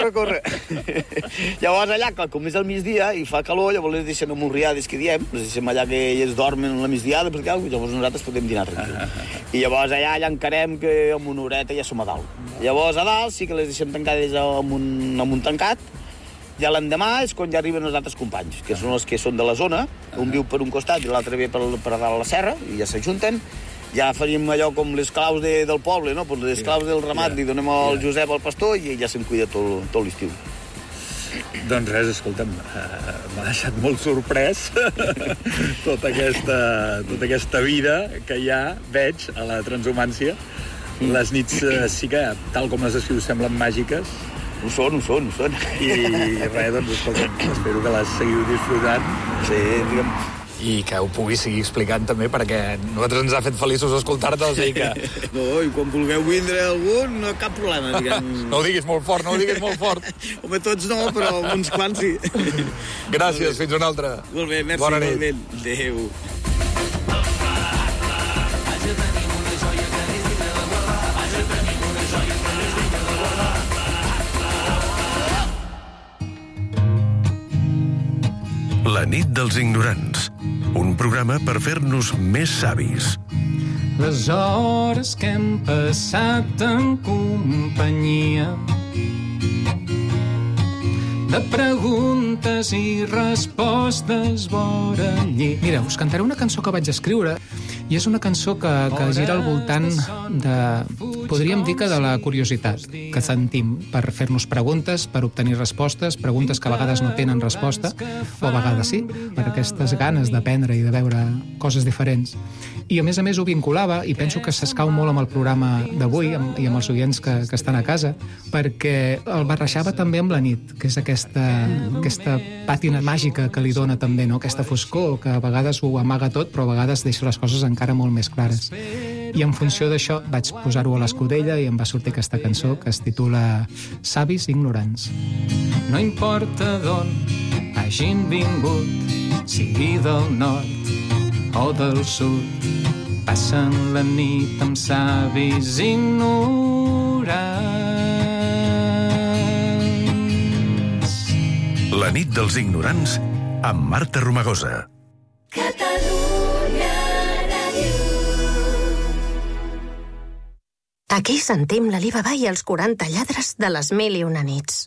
Llavors allà, clar, com és al migdia i fa calor, llavors les deixen amorriades, que diem, les deixem allà que elles dormen a la migdiada, perquè llavors nosaltres podem dinar tranquil. I llavors allà encarem que amb una horeta ja som a dalt. Llavors a dalt sí que les deixem tancades amb un tancat. Ja l'endemà és quan ja arriben els altres companys, que són els que són de la zona, un viu per un costat i l'altre ve per dalt a la serra, i ja s'ajunten. Ja faríem allò com les claus del poble, no? Pues les claus del ramat li donem al Josep, al pastor, i ja se'n cuida tot l'estiu. Doncs res, escolta'm, m'ha deixat molt sorprès tota aquesta vida que ja veig a la transhumància. Les nits sí que, tal com les descrius, semblen màgiques. Ho són. I res, doncs, escolta'm, espero que les seguiu disfrutant. Sí, diguem... I que ho pugui seguir explicant també, perquè a nosaltres ens ha fet feliços escoltar-te, o sigui que... No, i quan vulgueu vindre algun, no cap problema, diguem... No ho diguis molt fort, Home, tots no, però uns quants sí. Gràcies, fins una altra. Molt bé, merci. Bona nit. Adéu. La nit dels ignorants, un programa per fer-nos més savis. Les hores que hem passat en companyia de preguntes i respostes vora allí. Mira, us cantaré una cançó que vaig escriure i és una cançó que gira al voltant de, podríem dir que de la curiositat que sentim per fer-nos preguntes, per obtenir respostes, preguntes que a vegades no tenen resposta, o a vegades sí, per aquestes ganes d'aprendre i de veure coses diferents. I a més ho vinculava, i penso que s'escau molt amb el programa d'avui i amb els oients que estan a casa, perquè el barrejava també amb la nit, que és aquesta pàtina màgica que li dona també, no? Aquesta foscor que a vegades ho amaga tot, però a vegades deixa les coses encara molt més clares. I en funció d'això vaig posar-ho a l'escudella i em va sortir aquesta cançó que es titula Savis ignorants. No importa d'on hagin vingut, sigui del nord o del sud, passen la nit amb savis ignorants. La nit dels ignorants amb Marta Romagosa. Catalunya Ràdio. Aquí sentim l'Alibaba i els 40 lladres de les 1001 nits.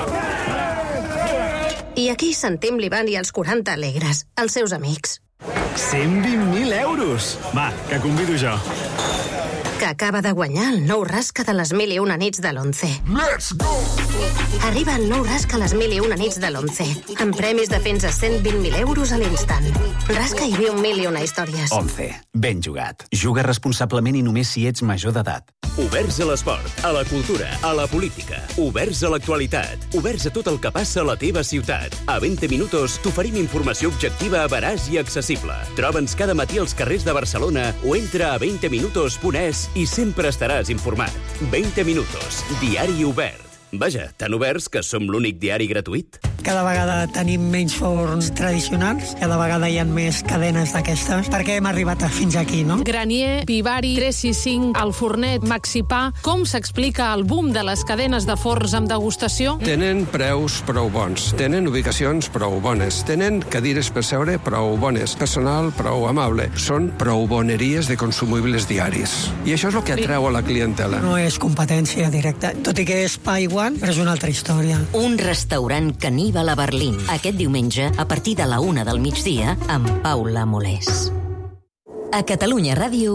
I aquí sentim l'Ivan i els 40 alegres, els seus amics. 120.000 euros! Va, que convido jo. Que acaba de guanyar el nou rasca de les 1001 nits de l'11. Let's go! Arriba el nou rasca a les 1001 nits de l'11, amb premis de fins a 120.000 euros a l'instant. Rasca i viu 1001 històries. 11. Ben jugat. Juga responsablement i només si ets major d'edat. Oberts a l'esport, a la cultura, a la política. Oberts a l'actualitat. Oberts a tot el que passa a la teva ciutat. A 20 minuts t'oferim informació objectiva, veraç i accessible. Troba'ns cada matí als carrers de Barcelona o entra a 20minutos.es i sempre estaràs informat. 20 minutos, diari obert. Vaja, tan oberts que som l'únic diari gratuït. Cada vegada tenim menys forns tradicionals, cada vegada hi ha més cadenes d'aquestes, perquè hem arribat fins aquí, no? Granier, Vivari, 365, El Fornet, Maxipà... Com s'explica el boom de les cadenes de forns amb degustació? Tenen preus prou bons, tenen ubicacions prou bones, tenen cadires per seure prou bones, personal prou amable. Són prou boneries de consumibles diaris. I això és el que atreu a la clientela. No és competència directa, tot i que és pa igual, però és una altra història. Un restaurant caníbal a Berlín. Aquest diumenge, a partir de la 1 del migdia, amb Paula Molés. A Catalunya Ràdio...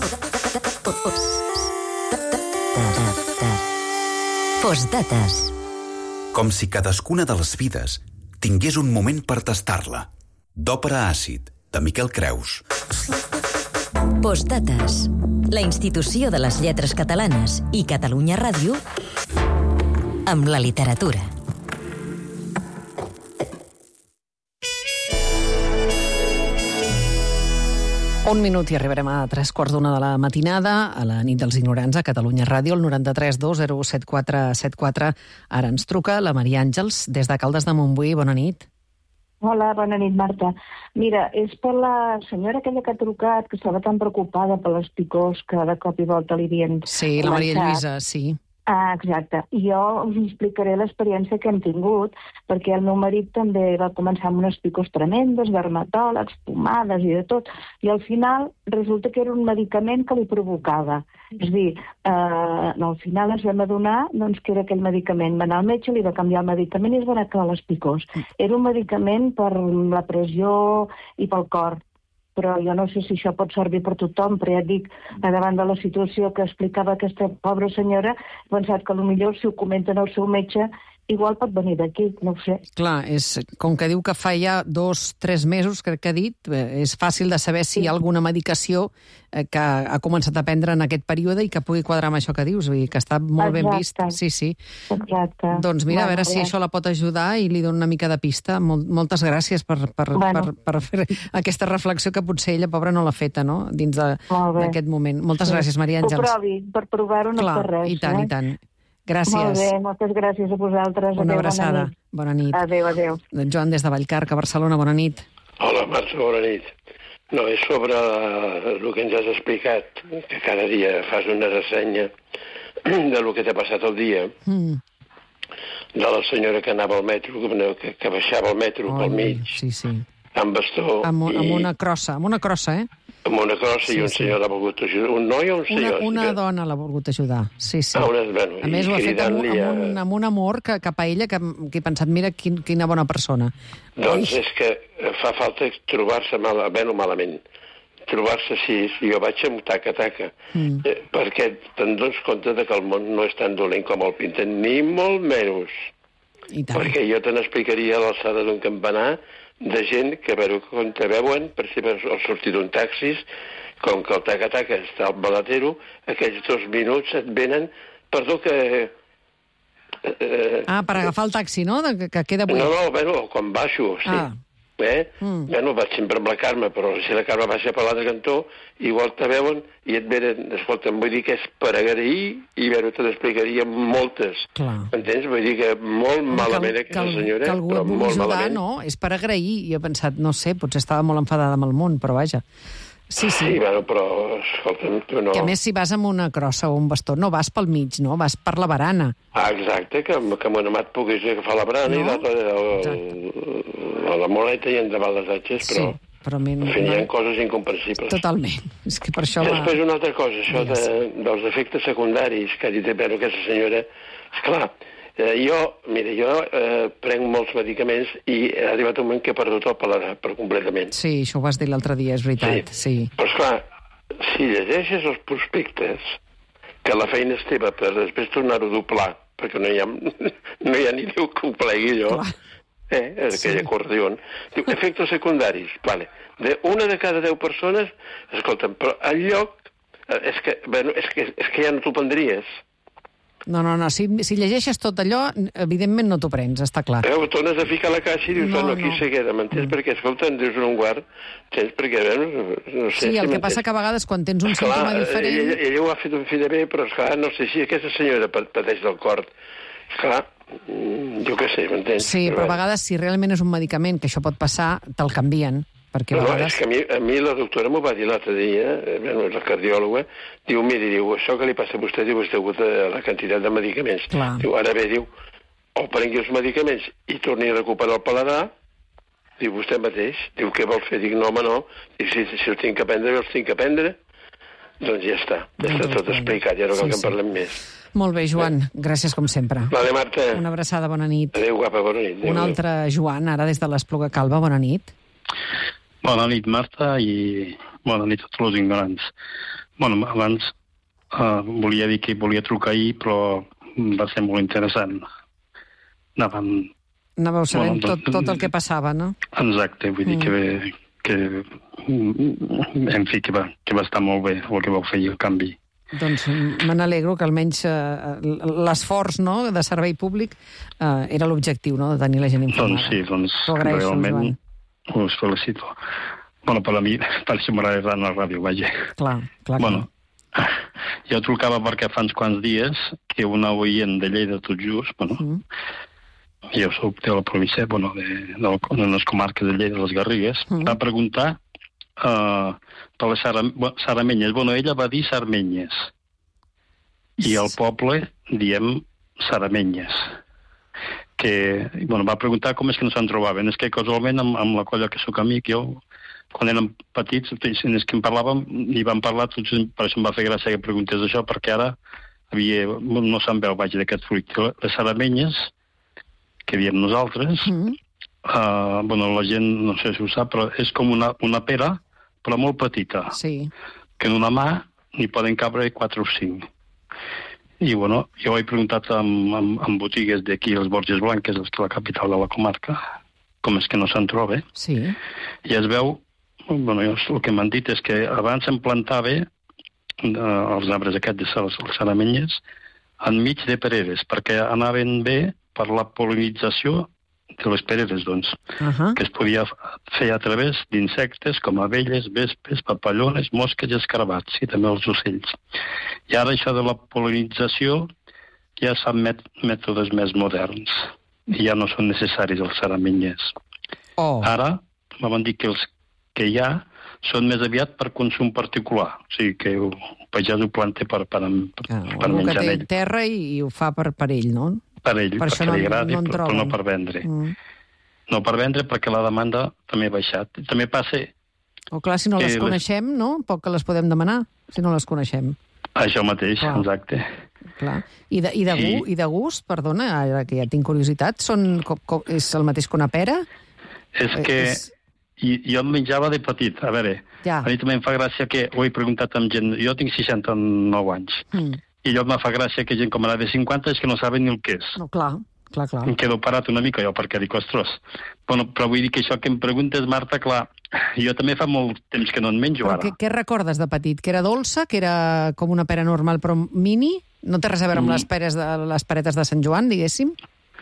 Postdates. Com si cadascuna de les vides tingués un moment per tastar-la. D'Òpera Àcid, de Miquel Creus. Postdates. La institució de les lletres catalanes i Catalunya Ràdio amb la literatura. Un minut i arribarem a 3:15 de la matinada, a la nit dels ignorants, a Catalunya Ràdio, el 93 207474. Ara ens truca la Maria Àngels, des de Caldes de Montbui. Bona nit. Hola, bona nit, Marta. Mira, és per la senyora aquella que ha trucat, que estava tan preocupada per les picors que de cop i volta li havien Sí, la Maria Lluïsa, sí. Ah, exacte. Jo us explicaré l'experiència que hem tingut, perquè el meu marit també va començar amb unes picors tremendes, dermatòlegs, pomades i de tot, i al final resulta que era un medicament que li provocava. És a dir, al final ens vam adonar doncs, que era aquell medicament. Va anar al metge, li va canviar el medicament i es van acabar les picors. Era un medicament per la pressió i pel cor. Però jo no sé si això pot servir per tothom, però ja et dic, davant de la situació que explicava aquesta pobra senyora, he pensat que potser si ho comenten al seu metge, igual pot venir d'aquí, no ho sé. Clar, com que diu que fa ja 2-3 mesos, crec que ha dit, és fàcil de saber si hi ha alguna medicació que ha començat a prendre en aquest període i que pugui quadrar amb això que dius, vull dir que està molt ben vist. Sí. Exacte. Doncs mira, a veure si això la pot ajudar i li dono una mica de pista. Moltes gràcies per fer aquesta reflexió que potser ella, pobra, no l'ha feta, no?, dins d'aquest moment. Moltes gràcies, Maria Àngels. Ho provi, per provar-ho no per res. I tant. Gràcies. Molt bé, moltes gràcies a vosaltres. Una abraçada. Bona nit. Adéu. Joan, des de Vallcarca, Barcelona, bona nit. Hola, Marta, bona nit. No, és sobre el que ens has explicat, que cada dia fas una ressenya de lo que t'ha passat el dia, de la senyora que anava al metro, que baixava al metro pel mig, amb bastó. Amb una crossa, Amb una crossa i un senyor l'ha volgut ajudar. Un noi o un senyor? Una dona l'ha volgut ajudar, sí. A més, ho ha fet amb un amor cap a ella, que he pensat, mira, quina bona persona. Doncs és que fa falta trobar-se malament. Trobar-se així, jo vaig amb taca, perquè te'n dones compte que el món no és tan dolent com el pinten, ni molt menys. Perquè jo te n'explicaria a l'alçada d'un campanar de gent que, quan te veuen, per exemple, al sortir d'un taxi, com que el taca-taca està al balatero, aquells 2 minuts et venen, perdó que... per agafar el taxi, no?, que queda buit. No, quan baixo, sí. Vaig sempre amb la Carme, però si la Carme baixa per l'altre cantó, igual te veuen i et venen, escolta, vull dir que és per agrair i te n'explicaria moltes. Entens? Vull dir que molt malament aquesta senyora, que algú et vulgui ajudar, no? És per agrair. I he pensat, no sé, potser estava molt enfadada amb el món, però vaja. Sí, però, escolta'm, tu no... Que a més, si vas amb una crossa o un bastó, no vas pel mig, no? Vas per la barana. Exacte, que amb un amat pogués agafar la barana i l'altre la moleta i endavant les atxes, però en fi, hi ha coses incomprensibles. Totalment. És que per això Després una altra cosa, això dels efectes secundaris que ha dit aquesta senyora, esclar, jo prenc molts medicaments i ha arribat un moment que he perdut el paladar completament. Sí, això ho vas dir l'altre dia, és veritat. Sí. Però esclar, si llegeixes els prospectes, que la feina és teva per després tornar-ho a doblar, perquè no hi ha ni Déu que ho plegui allò, aquell acordion. Diu, efectes secundaris, vale. Una de cada 10 persones, escolta'm, però al lloc, és que ja no t'ho prendries. No, si llegeixes tot allò, evidentment no t'ho prens, està clar. Tornes a ficar la caixa i dius, aquí se queda, m'entens? Perquè, escolta, en dius un guard, tens perquè, no sé... Sí, el que passa que a vegades quan tens un símptoma diferent... Ella ho ha fet un fi de bé, però, esclar, no sé si aquesta senyora pateix del cor. Esclar, jo què sé, m'entens? Sí, però a vegades, si realment és un medicament, que això pot passar, te'l canvien. Perquè no, és que a mi la doctora m'ho va dir l'altre dia, la cardiòloga, diu, miri, això que li passa a vostè, diu, és degut a la quantitat de medicaments. Diu, ara bé, diu, o prengui els medicaments i torni a recuperar el paladar, diu, vostè mateix, diu, què vol fer? Dic, no, home, no, dic, si els tinc que prendre, els tinc que prendre, doncs ja està tot explicat, ja no cal que en parlem més. Molt bé, Joan, gràcies com sempre. Vale, Marta. Una abraçada, bona nit. Adéu, guapa, bona nit. Un altre Joan, ara des de l'Espluga Calba, bona nit. Bona nit, Marta, i bona nit a tots els ignorants. Abans volia dir que volia trucar ahir, però va ser molt interessant. Anàveu sabent tot el que passava, no? Exacte, vull dir que en fi, que va estar molt bé el que vau fer el canvi. Doncs me n'alegro que almenys l'esforç de servei públic era l'objectiu, no?, de tenir la gent informada. Doncs sí, realment us felicito. Bueno, per això m'agrada anar a la ràdio, vaja. Clar. Bueno, jo trucava perquè fa uns quants dies que una oient de Lleida tot just, jo soc de la província, de les comarques de Lleida, de les Garrigues, va preguntar per les Saramenyes. Bueno, ella va dir Sarmenyes. I al poble diem Saramenyes. Va preguntar com és que no se'n trobaven. És que casualment amb la colla que soc amic, jo, quan érem petits, és que en parlàvem, i vam parlar, per això em va fer gràcia que preguntés això, perquè ara no se'n veu, d'aquest fruit. Les Saramenyes, que diem nosaltres, la gent, no sé si ho sap, però és com una pera, però molt petita. Sí. Que en una mà n'hi poden cabre 4 o 5. I, jo he preguntat en botigues d'aquí, les Borges Blanques, la capital de la comarca, com és que no se'n troba. Sí. I es veu, el que m'han dit és que abans se'n plantava els arbres aquests de les Saramenyes enmig de pereres, perquè anaven bé per la pol·linització de les pereres, que es podia fer a través d'insectes com abelles, vespes, papallones, mosques i escarabats, i també els ocells. I ara això de la pol·linització ja s'han mètodes més moderns, i ja no són necessaris els saramenyes. Ara m'han dit que els que hi ha són més aviat per consum particular, o sigui que el pagès ho planta per menjar que té terra i ho fa per ell, no? Per ell, perquè li agradi, però no per vendre. No per vendre perquè la demanda també ha baixat. També passa... Clar, si no les coneixem, no? Poc que les podem demanar, si no les coneixem. Això mateix, exacte. Clar. I de gust, perdona, ara que ja tinc curiositat, és el mateix que una pera? És que jo em menjava de petit, a veure, a mi també em fa gràcia que ho he preguntat amb gent, jo tinc 69 anys, i allò em fa gràcia que gent com ara de 50 és que no saben ni el que és. No, clar. Em quedo parat una mica jo, perquè dic, ostres. Però vull dir que això que em preguntes, Marta, clar, jo també fa molt temps que no en menjo ara. Però què recordes de petit? Que era dolça, que era com una pera normal però mini? No té res a veure amb les peretes de Sant Joan, diguéssim?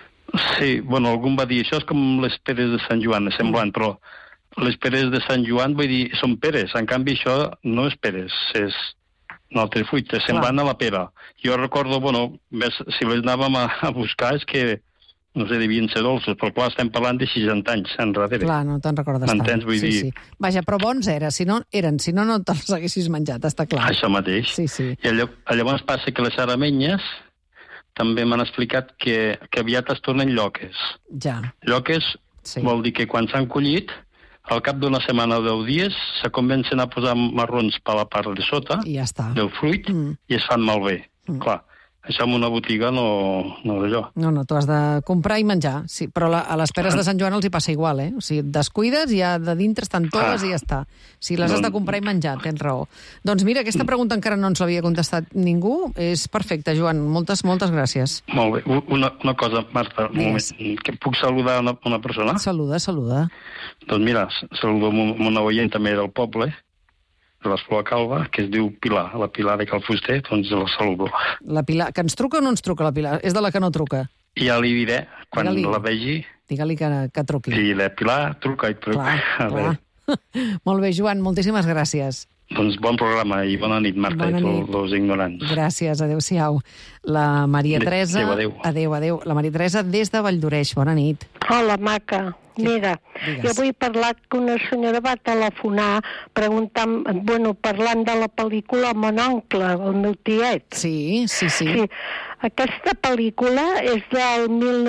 Sí, algú em va dir, això és com les peres de Sant Joan, és semblant, però les peres de Sant Joan, vull dir, són peres. En canvi, això no és peres, és un altre fruit, és semblant a la pera. Jo recordo, si les anàvem a buscar, és que, no sé, devien ser dolços, però clar, estem parlant de 60 anys enrere. Clar, no te'n recordes tant. M'entens, vull dir? Vaja, però bons si no te'ls haguessis menjat, està clar. Això mateix. Sí. I llavors passa que les saramenyes també m'han explicat que aviat es tornen lloques. Ja. Lloques vol dir que quan s'han collit, al cap d'una setmana o 10 dies se comencen a posar marrons per la part de sota del fruit i es fan malbé. Clar, això en una botiga no d'allò. No, tu has de comprar i menjar. Sí, però a les peres de Sant Joan els hi passa igual, O sigui, et descuides i ja de dintre estan totes i ja està. Si les has de comprar i menjar, tens raó. Doncs mira, aquesta pregunta encara no ens l'havia contestat ningú. És perfecte, Joan. Moltes gràcies. Molt bé. Una cosa, Marta, un moment. Que puc saludar una persona? Saluda. Doncs mira, saludo una oient també del poble, de l'Espluga Calva, que es diu Pilar, la Pilar de Calfuster, doncs la saludo. La Pilar, que ens truca o no ens truca la Pilar? És de la que no truca. Ja li diré, quan la vegi... Digue-li que truqui. I la Pilar truca i truca. Clar. Molt bé, Joan, moltíssimes gràcies. Doncs bon programa i bona nit, Marta, i tots els ignorants. Gràcies, adéu-siau. La Maria Teresa... Adéu. La Maria Teresa des de Valldoreix, bona nit. Hola, maca. Mira, jo vull parlar que una senyora va telefonar parlant de la pel·lícula Mon oncle, el meu tiet. Sí. Aquesta pel·lícula és del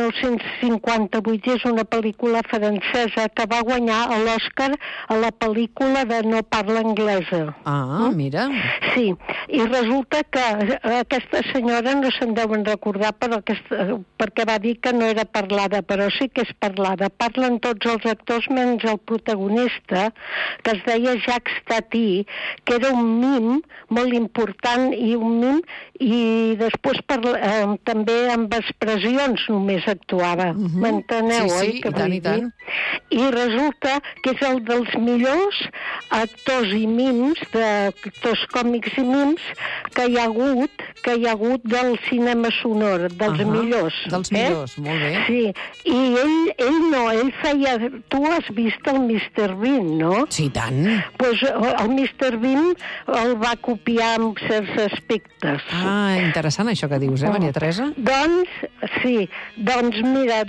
1958, és una pel·lícula francesa que va guanyar l'Oscar a la pel·lícula de No parla anglesa. Mira. Sí, i resulta que aquesta senyora no se'n deuen recordar perquè va dir que no era parlada, però sí que és parlada. Parlen tots els actors menys el protagonista, que es deia Jacques Tati, que era un mim molt important i després també amb expressions només actuava. M'enteneu, oi? Sí, i tant, i tant. I resulta que és el dels millors actors i mims, actors còmics i mims, que hi ha hagut del cinema sonor, dels millors. Dels millors, molt bé. Sí, i ell feia... Tu has vist el Mr. Bean, no? Sí, i tant. Pues el Mr. Bean el va copiar en certs aspectes. Ah, interessant això que dius, Maria Teresa? Doncs, sí. Doncs, mira,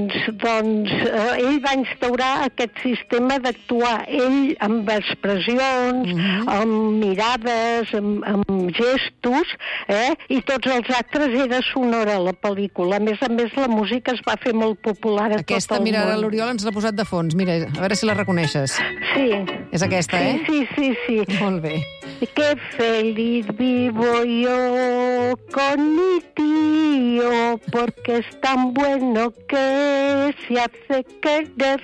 ell va instaurar aquest sistema d'actuar ell amb expressions, amb mirades, amb gestos, i tots els altres era sonora la pel·lícula. A més, la música es va fer molt popular a tot el món. Mira, l'Oriol ens l'ha posat de fons. Mira, a veure si la reconeixes. Sí. És aquesta, Sí. Molt bé. Qué feliz vivo yo con mi tío, porque es tan bueno que se hace querer.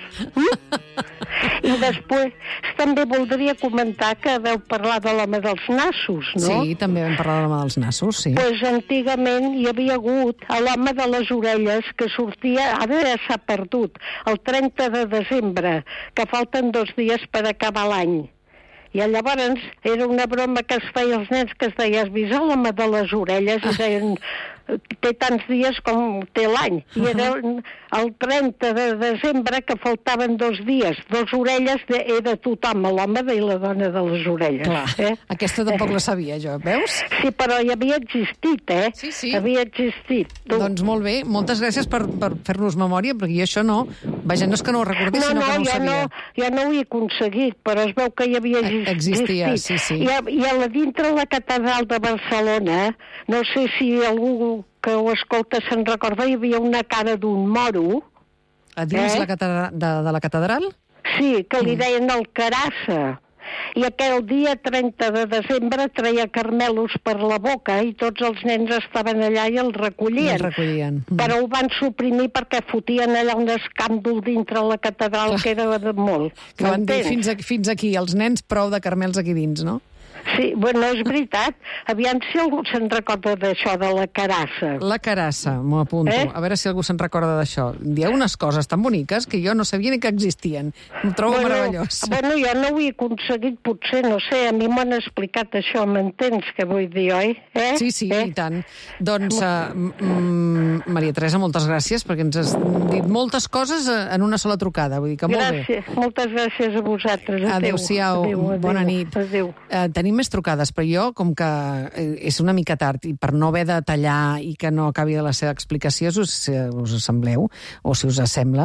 I després també voldria comentar que vau parlar de l'home dels nassos, no? Sí, també vam parlar de l'home dels nassos, sí. Pues antigament hi havia hagut l'home de les orelles que sortia, ara ja s'ha perdut, el 30 de desembre, que falten 2 dies per acabar l'any. I llavors era una broma que es feia als nens que es deia, has vist l'home de les orelles? I deien, té tants dies com té l'any. I era el 30 de desembre que faltaven 2 dies. 2 orelles era tothom, l'home i la dona de les orelles. Clar, aquesta tampoc la sabia jo, veus? Sí, però hi havia existit, Sí. Havia existit. Doncs molt bé, moltes gràcies per fer-nos memòria, perquè jo això no... Vaja, no és que no ho recordés, sinó que no ho sabia. Jo no ho he aconseguit, però es veu que hi havia existia, sí. I a dintre la catedral de Barcelona, no sé si algú que ho escolta se'n recorda, hi havia una cara d'un moro. A dins de la catedral? Sí, que li deien el Carassa. I aquell dia 30 de desembre treia carmelos per la boca i tots els nens estaven allà i el recollien. Però ho van suprimir perquè fotien allà un escàndol dintre la catedral que era de molt. Que van dir fins aquí, els nens prou de carmels aquí dins, no? Sí, bueno, és veritat. Aviam si algú se'n recorda d'això, de la Carassa. La Carassa, m'ho apunto. A veure si algú se'n recorda d'això. Dieu unes coses tan boniques que jo no sabia ni que existien. M'ho trobo meravellós. Bueno, jo no ho he aconseguit, potser, no sé, a mi m'han explicat això, m'entens què vull dir, oi? Sí, i tant. Doncs, Maria Teresa, moltes gràcies, perquè ens has dit moltes coses en una sola trucada. Vull dir que molt bé. Gràcies, moltes gràcies a vosaltres. Adéu-siau, bona nit. Adéu. Tenim més trucades, però jo, com que és una mica tard, i per no haver de tallar i que no acabi de la seva explicació, si us assembleu, o si us sembla,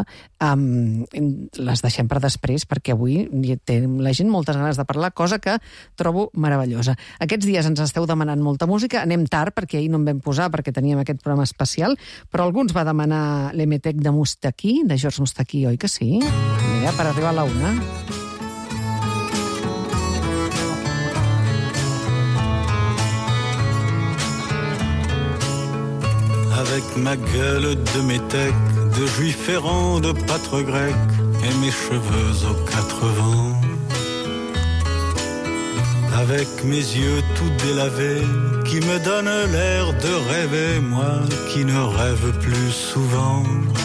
les deixem per després, perquè avui té la gent moltes ganes de parlar, cosa que trobo meravellosa. Aquests dies ens esteu demanant molta música, anem tard, perquè ahir no en vam posar, perquè teníem aquest programa especial, però algú ens va demanar l'Emetec de Moustaki, de George Moustaki, oi que sí? Mira, per arribar a la 1. Avec ma gueule de métèque, de juif errant, de pâtre grec, et mes cheveux aux 4 vents. Avec mes yeux tout délavés, qui me donnent l'air de rêver, moi qui ne rêve plus souvent.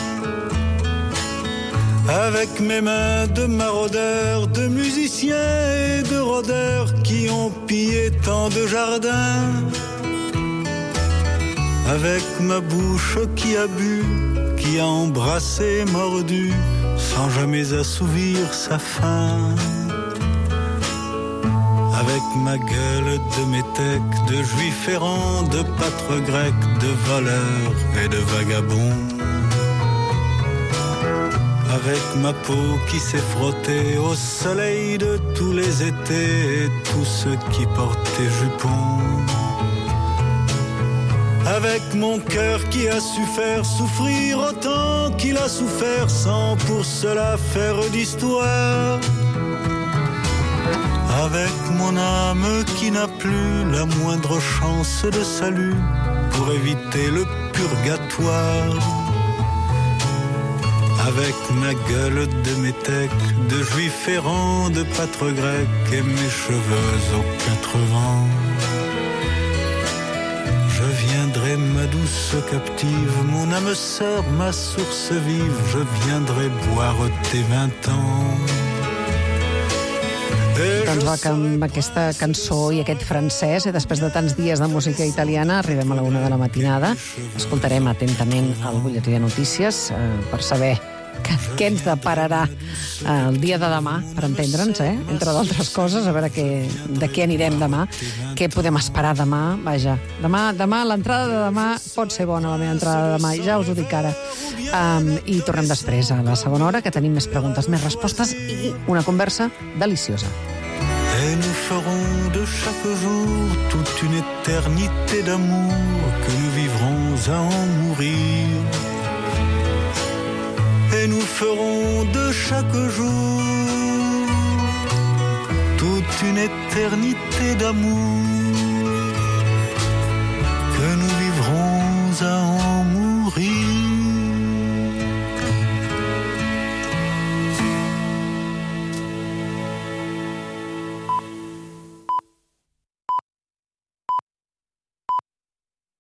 Avec mes mains de maraudeurs, de musiciens et de rôdeurs, qui ont pillé tant de jardins. Avec ma bouche qui a bu, qui a embrassé, mordu, sans jamais assouvir sa faim. Avec ma gueule de métèque, de juif errant, de pâtre grec, de voleur et de vagabond. Avec ma peau qui s'est frottée au soleil de tous les étés et tous ceux qui portaient jupons. Avec mon cœur qui a su faire souffrir autant qu'il a souffert sans pour cela faire d'histoire. Avec mon âme qui n'a plus la moindre chance de salut pour éviter le purgatoire. Avec ma gueule de métèque, de juif errant, de pâtre grec et mes cheveux aux 4 vents. Je viens deviendrai ma douce captive, mon âme sœur, ma source vive, je viendrai boire tes 20 ans. Doncs va, que amb aquesta cançó i aquest francès, i després de tants dies de música italiana, arribem a la 1 de la matinada. Escoltarem atentament el butlletí de notícies per saber què ens depararà el dia de demà, per entendre'ns, entre d'altres coses, a veure de què anirem demà, què podem esperar demà. Vaja, demà l'entrada de demà pot ser bona, la meva entrada de demà, ja us ho dic ara. I tornem després a la segona hora, que tenim més preguntes, més respostes i una conversa deliciosa. Et nous ferons de chaque jour toute une éternité d'amour que nous vivrons à en mourir. Et nous ferons de chaque jour toute une éternité d'amour